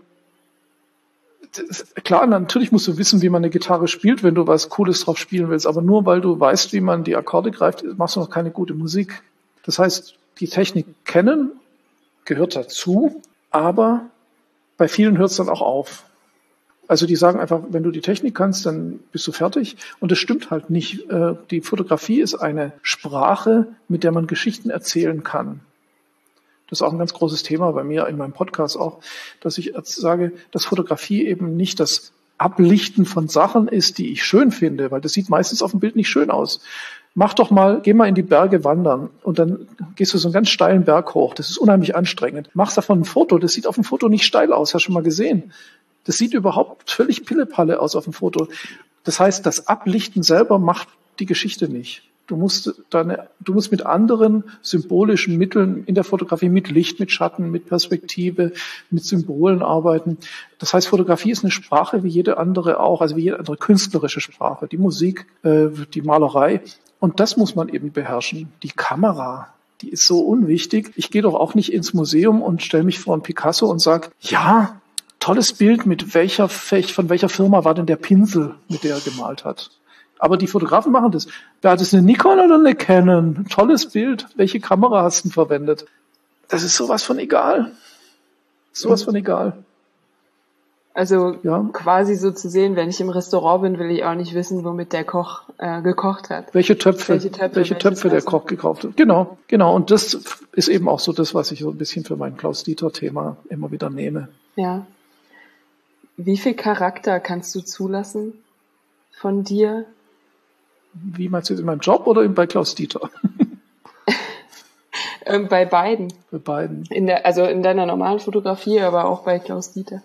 das, klar, natürlich musst du wissen, wie man eine Gitarre spielt, wenn du was Cooles drauf spielen willst, aber nur weil du weißt, wie man die Akkorde greift, machst du noch keine gute Musik. Das heißt, die Technik kennen gehört dazu, aber bei vielen hört es dann auch auf. Also die sagen einfach, wenn du die Technik kannst, dann bist du fertig. Und das stimmt halt nicht. Die Fotografie ist eine Sprache, mit der man Geschichten erzählen kann. Das ist auch ein ganz großes Thema bei mir in meinem Podcast auch, dass ich sage, dass Fotografie eben nicht das Ablichten von Sachen ist, die ich schön finde, weil das sieht meistens auf dem Bild nicht schön aus. Mach doch mal, geh mal in die Berge wandern und dann gehst du so einen ganz steilen Berg hoch. Das ist unheimlich anstrengend. Machst davon ein Foto, das sieht auf dem Foto nicht steil aus, hast du schon mal gesehen. Das sieht überhaupt völlig Pillepalle aus auf dem Foto. Das heißt, das Ablichten selber macht die Geschichte nicht. Du musst deine, du musst mit anderen symbolischen Mitteln in der Fotografie, mit Licht, mit Schatten, mit Perspektive, mit Symbolen arbeiten. Das heißt, Fotografie ist eine Sprache wie jede andere auch, also wie jede andere künstlerische Sprache, die Musik, äh, die Malerei. Und das muss man eben beherrschen. Die Kamera, die ist so unwichtig. Ich gehe doch auch nicht ins Museum und stelle mich vor ein Picasso und sage, ja, tolles Bild, mit welcher, von welcher Firma war denn der Pinsel, mit der er gemalt hat? Aber die Fotografen machen das. War das eine Nikon oder eine Canon? Tolles Bild. Welche Kamera hast du verwendet? Das ist sowas von egal. Sowas von egal. Also ja. Quasi so zu sehen, wenn ich im Restaurant bin, will ich auch nicht wissen, womit der Koch äh, gekocht hat. Welche Töpfe, welche Töpfe, welche Töpfe der Koch gekauft hat. Genau, genau. Und das ist eben auch so das, was ich so ein bisschen für mein Klaus-Dieter-Thema immer wieder nehme. Ja. Wie viel Charakter kannst du zulassen von dir? Wie meinst du, in meinem Job oder bei Klaus Dieter? ähm, bei beiden. Bei beiden. In der, also in deiner normalen Fotografie, aber auch bei Klaus Dieter.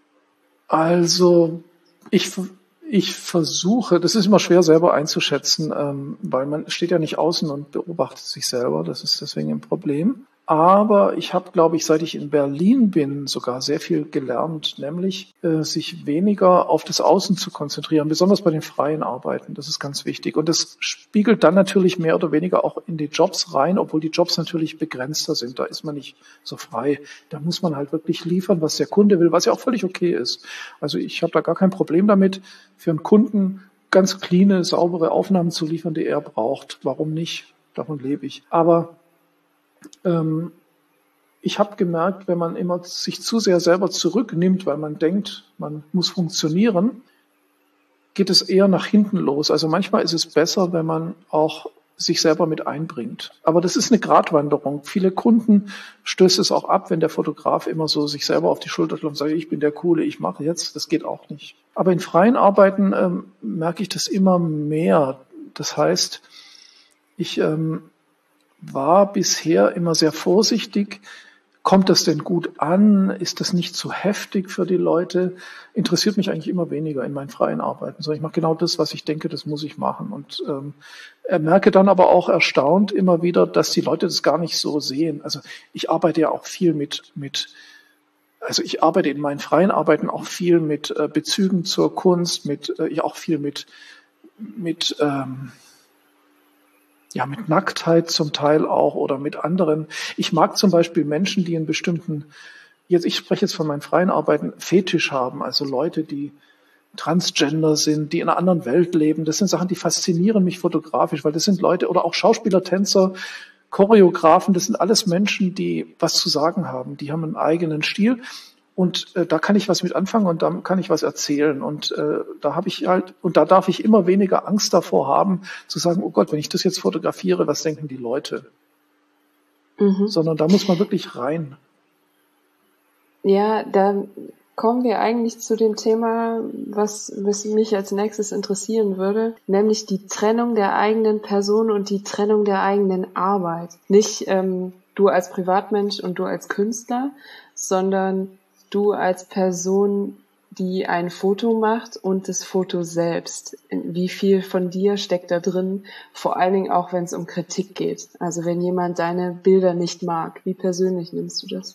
Also ich, ich versuche, das ist immer schwer selber einzuschätzen, ähm, weil man steht ja nicht außen und beobachtet sich selber. Das ist deswegen ein Problem. Aber ich habe, glaube ich, seit ich in Berlin bin, sogar sehr viel gelernt, nämlich äh, sich weniger auf das Außen zu konzentrieren, besonders bei den freien Arbeiten. Das ist ganz wichtig. Und das spiegelt dann natürlich mehr oder weniger auch in die Jobs rein, obwohl die Jobs natürlich begrenzter sind. Da ist man nicht so frei. Da muss man halt wirklich liefern, was der Kunde will, was ja auch völlig okay ist. Also ich habe da gar kein Problem damit, für einen Kunden ganz cleane, saubere Aufnahmen zu liefern, die er braucht. Warum nicht? Davon lebe ich. Aber Ähm, ich habe gemerkt, wenn man immer sich zu sehr selber zurücknimmt, weil man denkt, man muss funktionieren, geht es eher nach hinten los. Also manchmal ist es besser, wenn man auch sich selber mit einbringt. Aber das ist eine Gratwanderung. Viele Kunden stößt es auch ab, wenn der Fotograf immer so sich selber auf die Schulter klopft und sagt, ich bin der Coole, ich mache jetzt. Das geht auch nicht. Aber in freien Arbeiten ähm, merke ich das immer mehr. Das heißt, ich ähm, war bisher immer sehr vorsichtig. Kommt das denn gut an? Ist das nicht zu heftig für die Leute? Interessiert mich eigentlich immer weniger in meinen freien Arbeiten. So, ich mache genau das, was ich denke, das muss ich machen. Und ähm, merke dann aber auch erstaunt immer wieder, dass die Leute das gar nicht so sehen. Also ich arbeite ja auch viel mit, mit also ich arbeite in meinen freien Arbeiten auch viel mit äh, Bezügen zur Kunst, mit äh, ich auch viel mit mit ähm, ja, mit Nacktheit zum Teil auch oder mit anderen. Ich mag zum Beispiel Menschen, die einen bestimmten, jetzt ich spreche jetzt von meinen freien Arbeiten, Fetisch haben, also Leute, die Transgender sind, die in einer anderen Welt leben. Das sind Sachen, die faszinieren mich fotografisch, weil das sind Leute, oder auch Schauspieler, Tänzer, Choreografen, das sind alles Menschen, die was zu sagen haben. Die haben einen eigenen Stil. Und äh, da kann ich was mit anfangen und da kann ich was erzählen. Und äh, da habe ich halt, und da darf ich immer weniger Angst davor haben, zu sagen, oh Gott, wenn ich das jetzt fotografiere, was denken die Leute? Mhm. Sondern da muss man wirklich rein. Ja, da kommen wir eigentlich zu dem Thema, was, was mich als nächstes interessieren würde, nämlich die Trennung der eigenen Person und die Trennung der eigenen Arbeit. Nicht ähm, du als Privatmensch und du als Künstler, sondern du als Person, die ein Foto macht und das Foto selbst. Wie viel von dir steckt da drin? Vor allen Dingen auch, wenn es um Kritik geht. Also wenn jemand deine Bilder nicht mag, wie persönlich nimmst du das?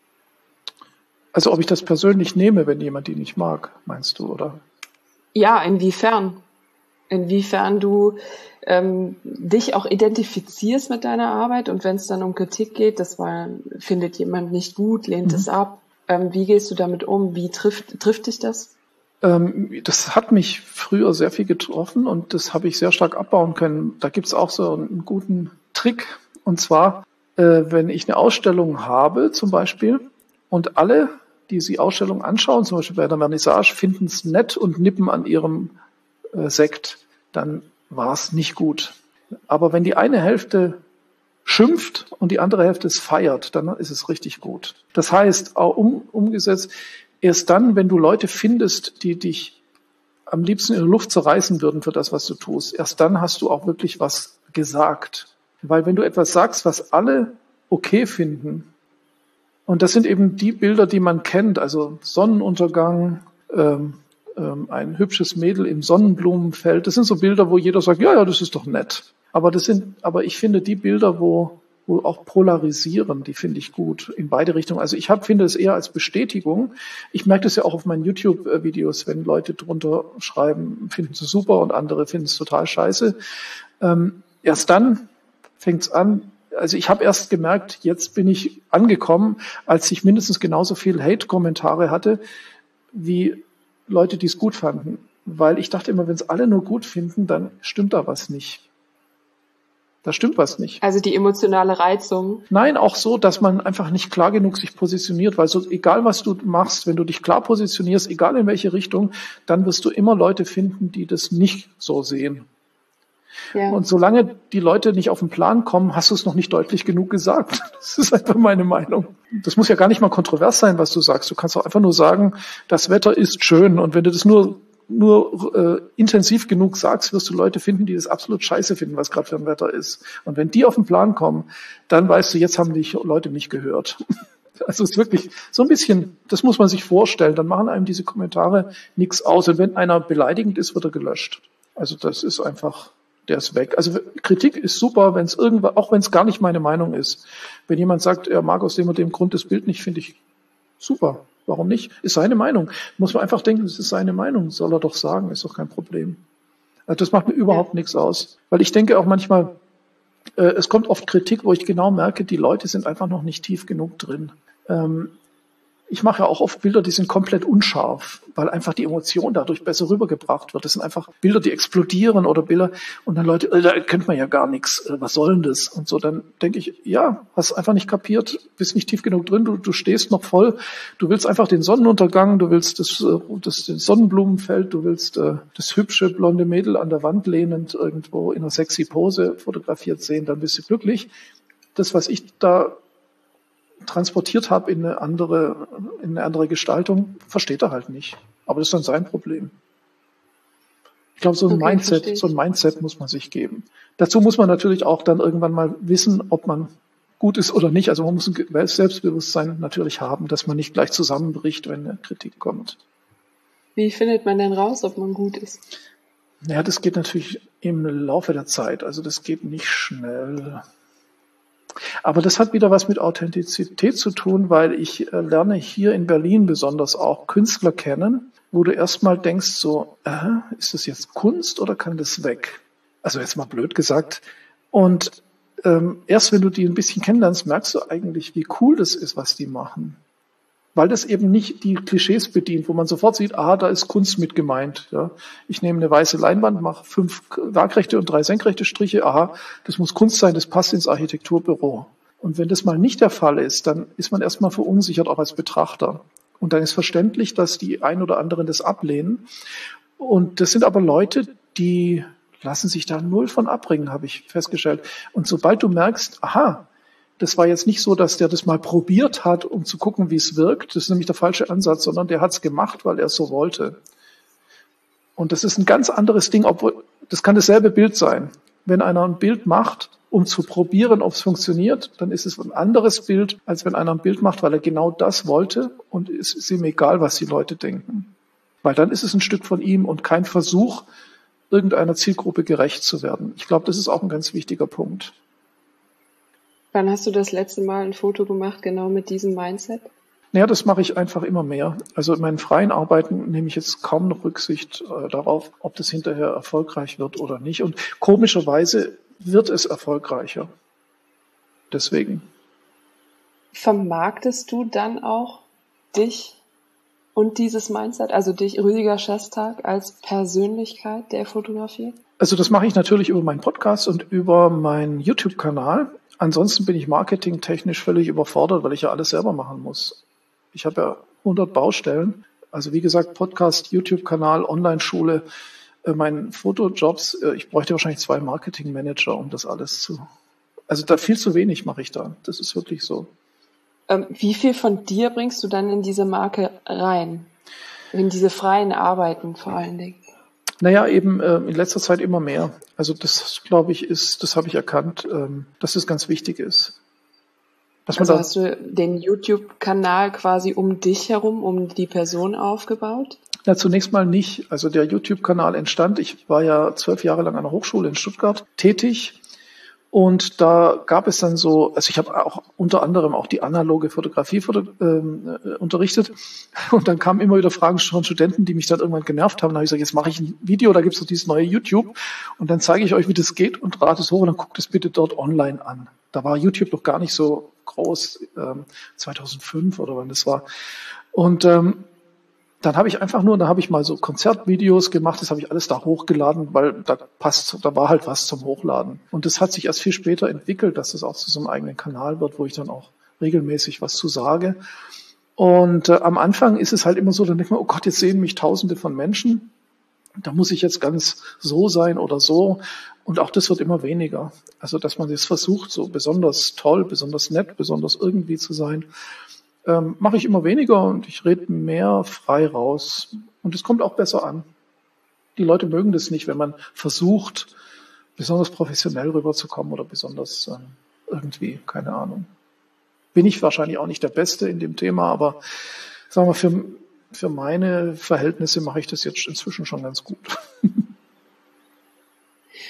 Also ob ich das persönlich nehme, wenn jemand die nicht mag, meinst du, oder? Ja, inwiefern? Inwiefern du ähm, dich auch identifizierst mit deiner Arbeit und wenn es dann um Kritik geht, das war, findet jemand nicht gut, lehnt mhm. es ab. Ähm, wie gehst du damit um? Wie trifft, trifft dich das? Ähm, das hat mich früher sehr viel getroffen und das habe ich sehr stark abbauen können. Da gibt es auch so einen guten Trick. Und zwar, äh, wenn ich eine Ausstellung habe zum Beispiel und alle, die die Ausstellung anschauen, zum Beispiel bei der Vernissage, finden es nett und nippen an ihrem äh, Sekt, dann war es nicht gut. Aber wenn die eine Hälfte schimpft und die andere Hälfte es feiert, dann ist es richtig gut. Das heißt, auch um, umgesetzt, erst dann, wenn du Leute findest, die dich am liebsten in der Luft zerreißen würden für das, was du tust, erst dann hast du auch wirklich was gesagt. Weil wenn du etwas sagst, was alle okay finden, und das sind eben die Bilder, die man kennt, also Sonnenuntergang, ähm, ähm, ein hübsches Mädel im Sonnenblumenfeld, das sind so Bilder, wo jeder sagt, ja, ja, das ist doch nett. Aber das sind, aber ich finde die Bilder, wo, wo auch polarisieren, die finde ich gut in beide Richtungen. Also ich hab, finde es eher als Bestätigung. Ich merke das ja auch auf meinen YouTube-Videos, wenn Leute drunter schreiben, finden sie super und andere finden es total scheiße. Ähm, erst dann fängt es an. Also ich habe erst gemerkt, jetzt bin ich angekommen, als ich mindestens genauso viel Hate-Kommentare hatte, wie Leute, die es gut fanden. Weil ich dachte immer, wenn es alle nur gut finden, dann stimmt da was nicht. Da stimmt was nicht. Also die emotionale Reizung. Nein, auch so, dass man einfach nicht klar genug sich positioniert, weil so egal was du machst, wenn du dich klar positionierst, egal in welche Richtung, dann wirst du immer Leute finden, die das nicht so sehen. Ja. Und solange die Leute nicht auf den Plan kommen, hast du es noch nicht deutlich genug gesagt. Das ist einfach meine Meinung. Das muss ja gar nicht mal kontrovers sein, was du sagst. Du kannst auch einfach nur sagen, das Wetter ist schön. Und wenn du das nur nur äh, intensiv genug sagst, wirst du Leute finden, die das absolut scheiße finden, was gerade für ein Wetter ist. Und wenn die auf den Plan kommen, dann weißt du, jetzt haben dich Leute nicht gehört. Also es ist wirklich so ein bisschen, das muss man sich vorstellen, dann machen einem diese Kommentare nichts aus. Und wenn einer beleidigend ist, wird er gelöscht. Also das ist einfach der ist weg. Also Kritik ist super, wenn es irgendwann, auch wenn es gar nicht meine Meinung ist. Wenn jemand sagt, er mag aus dem und dem Grund das Bild nicht, finde ich super. Warum nicht? Ist seine Meinung. Muss man einfach denken, es ist seine Meinung. Soll er doch sagen, ist doch kein Problem. Also das macht mir überhaupt ja. nichts aus. Weil ich denke auch manchmal, äh, es kommt oft Kritik, wo ich genau merke, die Leute sind einfach noch nicht tief genug drin. Ähm, Ich mache ja auch oft Bilder, die sind komplett unscharf, weil einfach die Emotion dadurch besser rübergebracht wird. Das sind einfach Bilder, die explodieren oder Bilder und dann Leute, äh, da kennt man ja gar nichts, äh, was soll denn das? Und so, dann denke ich, ja, hast einfach nicht kapiert, bist nicht tief genug drin, du, du stehst noch voll, du willst einfach den Sonnenuntergang, du willst das, äh, das das Sonnenblumenfeld, du willst äh, das hübsche blonde Mädel an der Wand lehnend irgendwo in einer sexy Pose fotografiert sehen, dann bist du glücklich. Das, was ich da transportiert habe in eine andere, in eine andere Gestaltung, versteht er halt nicht. Aber das ist dann sein Problem. Ich glaube, so ein okay, Mindset, so ein Mindset muss man sich geben. Dazu muss man natürlich auch dann irgendwann mal wissen, ob man gut ist oder nicht. Also man muss ein Selbstbewusstsein natürlich haben, dass man nicht gleich zusammenbricht, wenn eine Kritik kommt. Wie findet man denn raus, ob man gut ist? Naja, das geht natürlich im Laufe der Zeit. Also das geht nicht schnell. Aber das hat wieder was mit Authentizität zu tun, weil ich äh, lerne hier in Berlin besonders auch Künstler kennen, wo du erstmal denkst so, äh, ist das jetzt Kunst oder kann das weg? Also jetzt mal blöd gesagt. Und ähm, erst wenn du die ein bisschen kennenlernst, merkst du eigentlich, wie cool das ist, was die machen. Weil das eben nicht die Klischees bedient, wo man sofort sieht, ah, da ist Kunst mit gemeint. Ja. Ich nehme eine weiße Leinwand, mache fünf waagrechte und drei senkrechte Striche, aha, das muss Kunst sein, das passt ins Architekturbüro. Und wenn das mal nicht der Fall ist, dann ist man erstmal verunsichert, auch als Betrachter. Und dann ist verständlich, dass die ein oder anderen das ablehnen. Und das sind aber Leute, die lassen sich da null von abbringen, habe ich festgestellt. Und sobald du merkst, aha, das war jetzt nicht so, dass der das mal probiert hat, um zu gucken, wie es wirkt. Das ist nämlich der falsche Ansatz, sondern der hat es gemacht, weil er es so wollte. Und das ist ein ganz anderes Ding, obwohl das kann dasselbe Bild sein. Wenn einer ein Bild macht, um zu probieren, ob es funktioniert, dann ist es ein anderes Bild, als wenn einer ein Bild macht, weil er genau das wollte und es ist ihm egal, was die Leute denken. Weil dann ist es ein Stück von ihm und kein Versuch, irgendeiner Zielgruppe gerecht zu werden. Ich glaube, das ist auch ein ganz wichtiger Punkt. Wann hast du das letzte Mal ein Foto gemacht, genau mit diesem Mindset? Naja, das mache ich einfach immer mehr. Also in meinen freien Arbeiten nehme ich jetzt kaum noch Rücksicht äh, darauf, ob das hinterher erfolgreich wird oder nicht. Und komischerweise wird es erfolgreicher. Deswegen. Vermarktest du dann auch dich und dieses Mindset, also dich, Rüdiger Schestag, als Persönlichkeit, der fotografiert? Also das mache ich natürlich über meinen Podcast und über meinen YouTube-Kanal. Ansonsten bin ich marketingtechnisch völlig überfordert, weil ich ja alles selber machen muss. Ich habe ja hundert Baustellen. Also wie gesagt, Podcast, YouTube-Kanal, Online-Schule, äh, meinen Fotojobs. Äh, ich bräuchte wahrscheinlich zwei Marketing-Manager, um das alles zu... Also da viel zu wenig mache ich da. Das ist wirklich so. Ähm, wie viel von dir bringst du dann in diese Marke rein? In diese freien Arbeiten vor allen Dingen? Naja, eben äh, in letzter Zeit immer mehr. Also das, glaube ich, ist, das habe ich erkannt, ähm, dass das ganz wichtig ist. Dass man also da, hast du den YouTube-Kanal quasi um dich herum, um die Person aufgebaut? Na, zunächst mal nicht. Also der YouTube-Kanal entstand, ich war ja zwölf Jahre lang an der Hochschule in Stuttgart tätig. Und da gab es dann so, also ich habe auch unter anderem auch die analoge Fotografie foto, ähm, äh, unterrichtet. Und dann kamen immer wieder Fragen von Studenten, die mich dann irgendwann genervt haben. Da habe ich gesagt, jetzt mache ich ein Video, da gibt es so dieses neue YouTube. Und dann zeige ich euch, wie das geht und rate es hoch und dann guckt es bitte dort online an. Da war YouTube noch gar nicht so groß, ähm, zweitausendfünf oder wann das war. Und ähm, dann habe ich einfach nur, da habe ich mal so Konzertvideos gemacht, das habe ich alles da hochgeladen, weil da passt, da war halt was zum Hochladen. Und das hat sich erst viel später entwickelt, dass das auch zu so einem eigenen Kanal wird, wo ich dann auch regelmäßig was zu sage. Und äh, am Anfang ist es halt immer so, dann denkt man, oh Gott, jetzt sehen mich Tausende von Menschen, da muss ich jetzt ganz so sein oder so. Und auch das wird immer weniger. Also, dass man jetzt versucht, so besonders toll, besonders nett, besonders irgendwie zu sein, Ähm, mache ich immer weniger und ich rede mehr frei raus. Und es kommt auch besser an. Die Leute mögen das nicht, wenn man versucht, besonders professionell rüberzukommen oder besonders ähm, irgendwie, keine Ahnung. Bin ich wahrscheinlich auch nicht der Beste in dem Thema, aber sagen wir, für, für meine Verhältnisse mache ich das jetzt inzwischen schon ganz gut.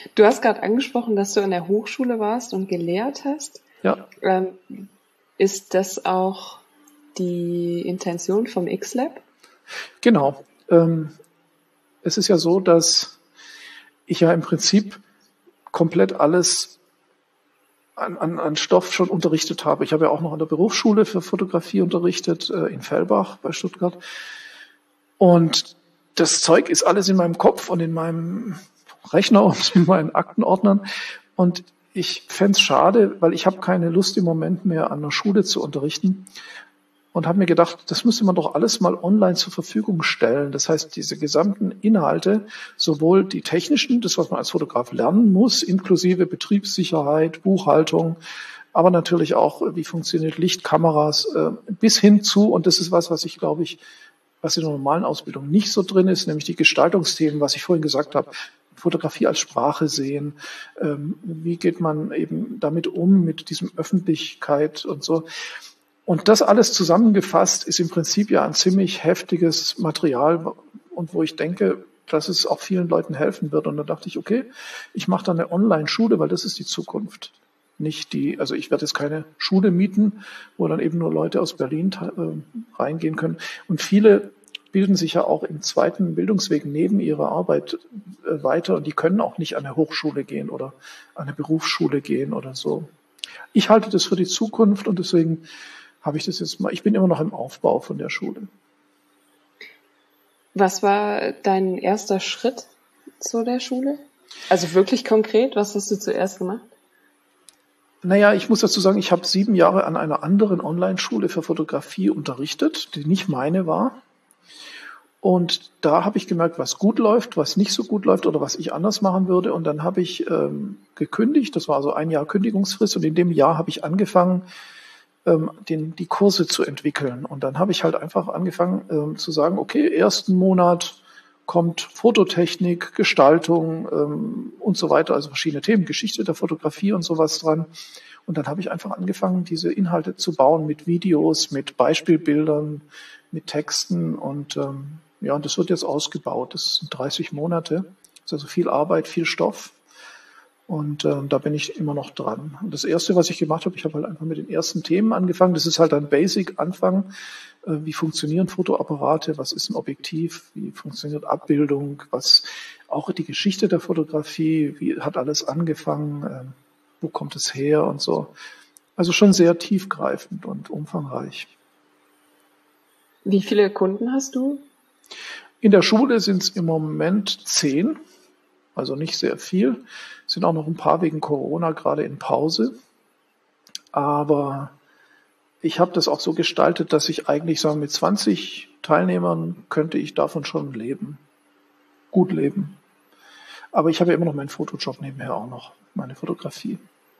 Du hast gerade angesprochen, dass du an der Hochschule warst und gelehrt hast. Ja. Ähm, ist das auch die Intention vom X-Lab? Genau. Ähm, es ist ja so, dass ich ja im Prinzip komplett alles an, an, an Stoff schon unterrichtet habe. Ich habe ja auch noch an der Berufsschule für Fotografie unterrichtet, äh, in Fellbach bei Stuttgart. Und das Zeug ist alles in meinem Kopf und in meinem Rechner und in meinen Aktenordnern. Und ich fände es schade, weil ich habe keine Lust im Moment mehr an der Schule zu unterrichten. Und habe mir gedacht, das müsste man doch alles mal online zur Verfügung stellen. Das heißt, diese gesamten Inhalte, sowohl die technischen, das, was man als Fotograf lernen muss, inklusive Betriebssicherheit, Buchhaltung, aber natürlich auch, wie funktioniert Licht, Kameras, bis hin zu, und das ist was, was ich glaube ich, was in der normalen Ausbildung nicht so drin ist, nämlich die Gestaltungsthemen, was ich vorhin gesagt habe, Fotografie als Sprache sehen, wie geht man eben damit um, mit diesem Öffentlichkeit und so. Und das alles zusammengefasst ist im Prinzip ja ein ziemlich heftiges Material und wo ich denke, dass es auch vielen Leuten helfen wird. Und da dachte ich, okay, ich mache da eine Online-Schule, weil das ist die Zukunft. Nicht die, also ich werde jetzt keine Schule mieten, wo dann eben nur Leute aus Berlin äh, reingehen können. Und viele bilden sich ja auch im zweiten Bildungsweg neben ihrer Arbeit äh, weiter und die können auch nicht an eine Hochschule gehen oder an eine Berufsschule gehen oder so. Ich halte das für die Zukunft und deswegen habe ich das jetzt mal, ich bin immer noch im Aufbau von der Schule. Was war dein erster Schritt zu der Schule? Also wirklich konkret, was hast du zuerst gemacht? Naja, ich muss dazu sagen, ich habe sieben Jahre an einer anderen Online-Schule für Fotografie unterrichtet, die nicht meine war. Und da habe ich gemerkt, was gut läuft, was nicht so gut läuft oder was ich anders machen würde. Und dann habe ich ähm, gekündigt, das war also ein Jahr Kündigungsfrist und in dem Jahr habe ich angefangen, Den, die Kurse zu entwickeln. Und dann habe ich halt einfach angefangen ähm, zu sagen, okay, ersten Monat kommt Fototechnik, Gestaltung ähm, und so weiter, also verschiedene Themen, Geschichte der Fotografie und sowas dran. Und dann habe ich einfach angefangen, diese Inhalte zu bauen mit Videos, mit Beispielbildern, mit Texten und ähm, ja, und das wird jetzt ausgebaut. Das sind dreißig Monate. Das ist also viel Arbeit, viel Stoff. Und äh, da bin ich immer noch dran. Und das Erste, was ich gemacht habe, ich habe halt einfach mit den ersten Themen angefangen. Das ist halt ein Basic-Anfang. Äh, wie funktionieren Fotoapparate? Was ist ein Objektiv? Wie funktioniert Abbildung? Was auch die Geschichte der Fotografie? Wie hat alles angefangen? Äh, wo kommt es her? Und so. Also schon sehr tiefgreifend und umfangreich. Wie viele Kunden hast du? In der Schule sind es im Moment zehn. Also nicht sehr viel. Es sind auch noch ein paar wegen Corona gerade in Pause. Aber ich habe das auch so gestaltet, dass ich eigentlich sagen, mit zwanzig Teilnehmern könnte ich davon schon leben. Gut leben. Aber ich habe ja immer noch meinen Fotojob nebenher auch noch, meine Fotografie.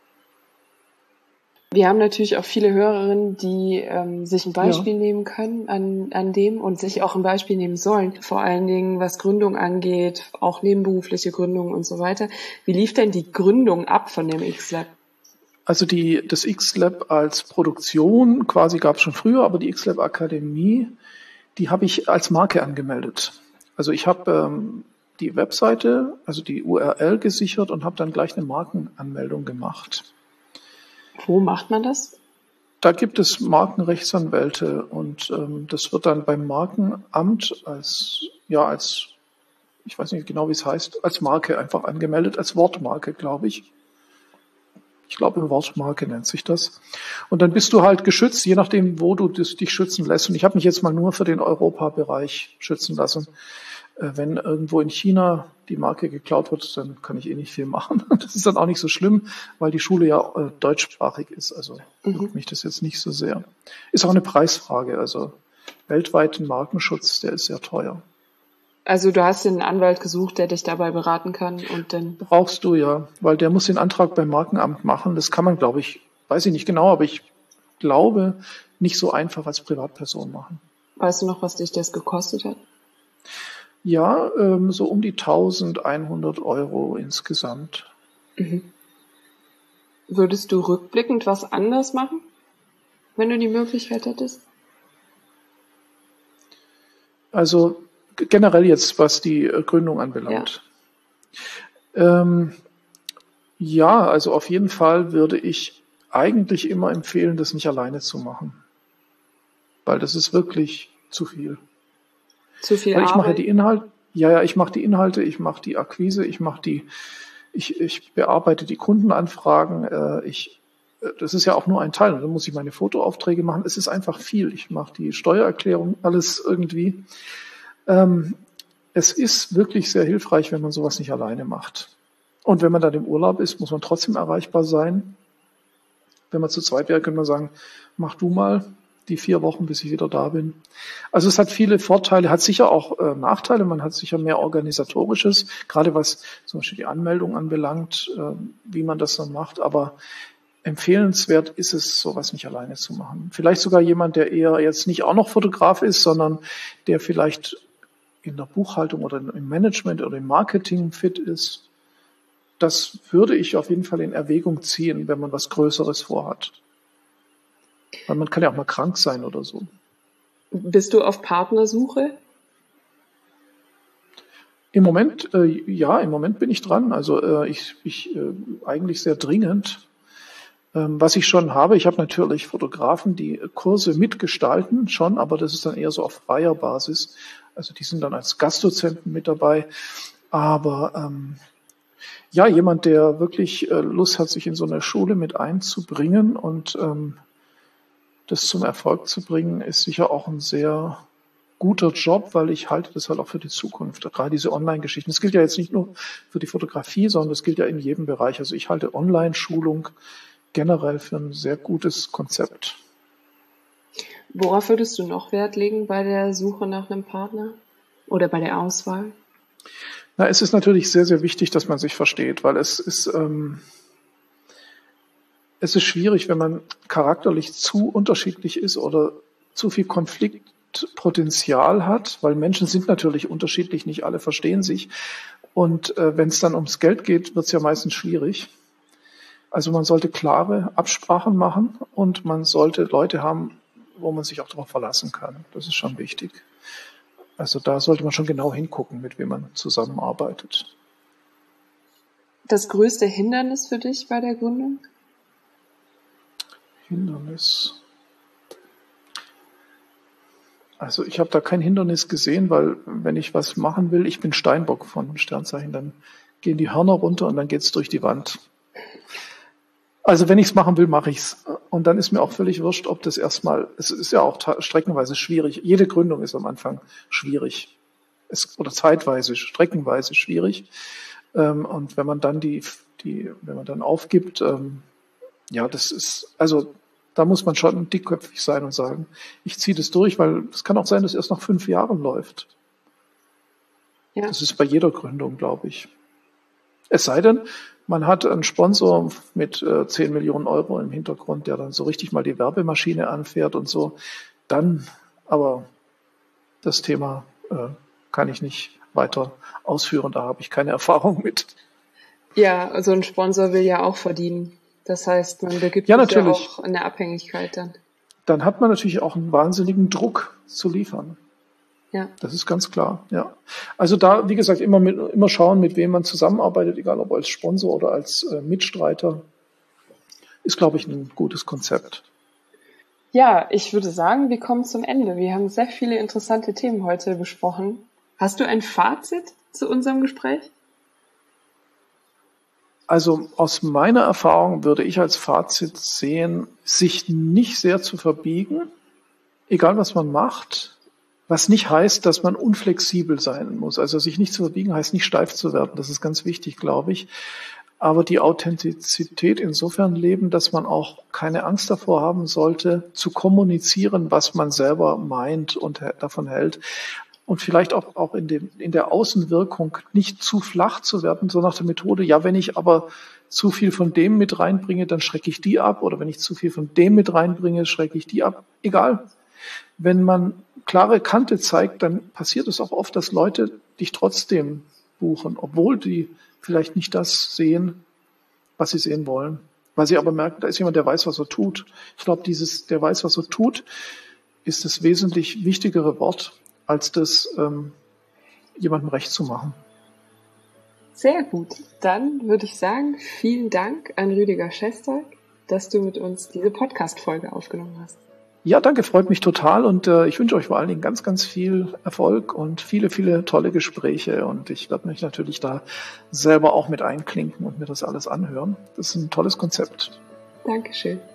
Wir haben natürlich auch viele Hörerinnen, die ähm, sich ein Beispiel Ja. nehmen können an, an dem und sich auch ein Beispiel nehmen sollen. Vor allen Dingen, was Gründung angeht, auch nebenberufliche Gründung und so weiter. Wie lief denn die Gründung ab von dem X-Lab? Also die, das X-Lab als Produktion quasi gab es schon früher, aber die X-Lab Akademie, die habe ich als Marke angemeldet. Also ich habe ähm, die Webseite, also die U R L gesichert und habe dann gleich eine Markenanmeldung gemacht. Wo macht man das? Da gibt es Markenrechtsanwälte und ähm, das wird dann beim Markenamt als, ja, als, ich weiß nicht genau, wie es heißt, als Marke einfach angemeldet, als Wortmarke, glaube ich. Ich glaube, Wortmarke nennt sich das. Und dann bist du halt geschützt, je nachdem, wo du das, dich schützen lässt. Und ich habe mich jetzt mal nur für den Europabereich schützen lassen. Äh, wenn irgendwo in China die Marke geklaut wird, dann kann ich eh nicht viel machen. Das ist dann auch nicht so schlimm, weil die Schule ja äh, deutschsprachig ist. Also juckt mhm. mich das jetzt nicht so sehr. Ist auch eine Preisfrage. Also weltweiten Markenschutz, der ist sehr teuer. Also du hast den Anwalt gesucht, der dich dabei beraten kann und dann... Brauchst du ja, weil der muss den Antrag beim Markenamt machen. Das kann man, glaube ich, weiß ich nicht genau, aber ich glaube, nicht so einfach als Privatperson machen. Weißt du noch, was dich das gekostet hat? Ja, ähm, so um die eintausendeinhundert Euro insgesamt. Mhm. Würdest du rückblickend was anders machen, wenn du die Möglichkeit hättest? Also generell jetzt, was die Gründung anbelangt. Ja. Ähm, Ja, also auf jeden Fall würde ich eigentlich immer empfehlen, das nicht alleine zu machen. Weil das ist wirklich zu viel. Zu viel Weil ich mache ja Arbeit. die Inhalte, ja, ja, ich mache die Inhalte, ich mache die Akquise, ich mache die, ich, ich bearbeite die Kundenanfragen, äh, ich, äh, das ist ja auch nur ein Teil. Und dann muss ich meine Fotoaufträge machen. Es ist einfach viel. Ich mache die Steuererklärung, alles irgendwie. Ähm, es ist wirklich sehr hilfreich, wenn man sowas nicht alleine macht. Und wenn man dann im Urlaub ist, muss man trotzdem erreichbar sein. Wenn man zu zweit wäre, könnte man sagen, mach du mal die vier Wochen, bis ich wieder da bin. Also es hat viele Vorteile, hat sicher auch äh, Nachteile. Man hat sicher mehr Organisatorisches, gerade was zum Beispiel die Anmeldung anbelangt, äh, wie man das dann macht. Aber empfehlenswert ist es, sowas nicht alleine zu machen. Vielleicht sogar jemand, der eher jetzt nicht auch noch Fotograf ist, sondern der vielleicht in der Buchhaltung oder im Management oder im Marketing fit ist. Das würde ich auf jeden Fall in Erwägung ziehen, wenn man was Größeres vorhat. Weil man kann ja auch mal krank sein oder so. Bist du auf Partnersuche? Im Moment, äh, ja, im Moment bin ich dran. Also äh, ich, ich äh, eigentlich sehr dringend. Ähm, was ich schon habe, ich habe natürlich Fotografen, die Kurse mitgestalten, schon, aber das ist dann eher so auf freier Basis. Also die sind dann als Gastdozenten mit dabei. Aber ähm, ja, jemand, der wirklich äh, Lust hat, sich in so eine Schule mit einzubringen und ähm, das zum Erfolg zu bringen, ist sicher auch ein sehr guter Job, weil ich halte das halt auch für die Zukunft. Gerade diese Online-Geschichten. Das gilt ja jetzt nicht nur für die Fotografie, sondern das gilt ja in jedem Bereich. Also ich halte Online-Schulung generell für ein sehr gutes Konzept. Worauf würdest du noch Wert legen bei der Suche nach einem Partner oder bei der Auswahl? Na, es ist natürlich sehr, sehr wichtig, dass man sich versteht, weil es ist, ähm, es ist schwierig, wenn man charakterlich zu unterschiedlich ist oder zu viel Konfliktpotenzial hat, weil Menschen sind natürlich unterschiedlich, nicht alle verstehen sich. Und äh, wenn es dann ums Geld geht, wird es ja meistens schwierig. Also man sollte klare Absprachen machen und man sollte Leute haben, wo man sich auch darauf verlassen kann. Das ist schon wichtig. Also da sollte man schon genau hingucken, mit wem man zusammenarbeitet. Das größte Hindernis für dich bei der Gründung? Hindernis. Also ich habe da kein Hindernis gesehen, weil wenn ich was machen will, ich bin Steinbock von Sternzeichen, dann gehen die Hörner runter und dann geht's durch die Wand. Also wenn ich es machen will, mache ich's. Und dann ist mir auch völlig wurscht, ob das erstmal, es ist ja auch streckenweise schwierig. Jede Gründung ist am Anfang schwierig. Es, oder zeitweise, streckenweise schwierig. Ähm, und wenn man dann die, die, wenn man dann aufgibt, ähm, ja, das ist, also da muss man schon dickköpfig sein und sagen, ich ziehe das durch, weil es kann auch sein, dass es erst nach fünf Jahren läuft. Ja. Das ist bei jeder Gründung, glaube ich. Es sei denn, man hat einen Sponsor mit äh, zehn Millionen Euro im Hintergrund, der dann so richtig mal die Werbemaschine anfährt und so. Dann, aber das Thema äh, kann ich nicht weiter ausführen, da habe ich keine Erfahrung mit. Ja, also ein Sponsor will ja auch verdienen. Das heißt, man begibt ja, sich ja natürlich. auch in der Abhängigkeit dann. Dann hat man natürlich auch einen wahnsinnigen Druck zu liefern. Ja. Das ist ganz klar, ja. Also da, wie gesagt, immer mit, immer schauen, mit wem man zusammenarbeitet, egal ob als Sponsor oder als äh, Mitstreiter, ist, glaube ich, ein gutes Konzept. Ja, ich würde sagen, wir kommen zum Ende. Wir haben sehr viele interessante Themen heute besprochen. Hast du ein Fazit zu unserem Gespräch? Also aus meiner Erfahrung würde ich als Fazit sehen, sich nicht sehr zu verbiegen, egal was man macht. Was nicht heißt, dass man unflexibel sein muss. Also sich nicht zu verbiegen heißt nicht steif zu werden. Das ist ganz wichtig, glaube ich. Aber die Authentizität insofern leben, dass man auch keine Angst davor haben sollte, zu kommunizieren, was man selber meint und davon hält. Und vielleicht auch, auch in, dem, in der Außenwirkung nicht zu flach zu werden, so nach der Methode, ja, wenn ich aber zu viel von dem mit reinbringe, dann schrecke ich die ab. Oder wenn ich zu viel von dem mit reinbringe, schrecke ich die ab. Egal. Wenn man klare Kante zeigt, dann passiert es auch oft, dass Leute dich trotzdem buchen, obwohl die vielleicht nicht das sehen, was sie sehen wollen. Weil sie aber merken, da ist jemand, der weiß, was er tut. Ich glaube, dieses, der weiß, was er tut, ist das wesentlich wichtigere Wort, als das ähm, jemandem recht zu machen. Sehr gut. Dann würde ich sagen, vielen Dank an Rüdiger Schestag, dass du mit uns diese Podcast-Folge aufgenommen hast. Ja, danke, freut mich total und äh, ich wünsche euch vor allen Dingen ganz, ganz viel Erfolg und viele, viele tolle Gespräche und ich werde mich natürlich da selber auch mit einklinken und mir das alles anhören. Das ist ein tolles Konzept. Dankeschön.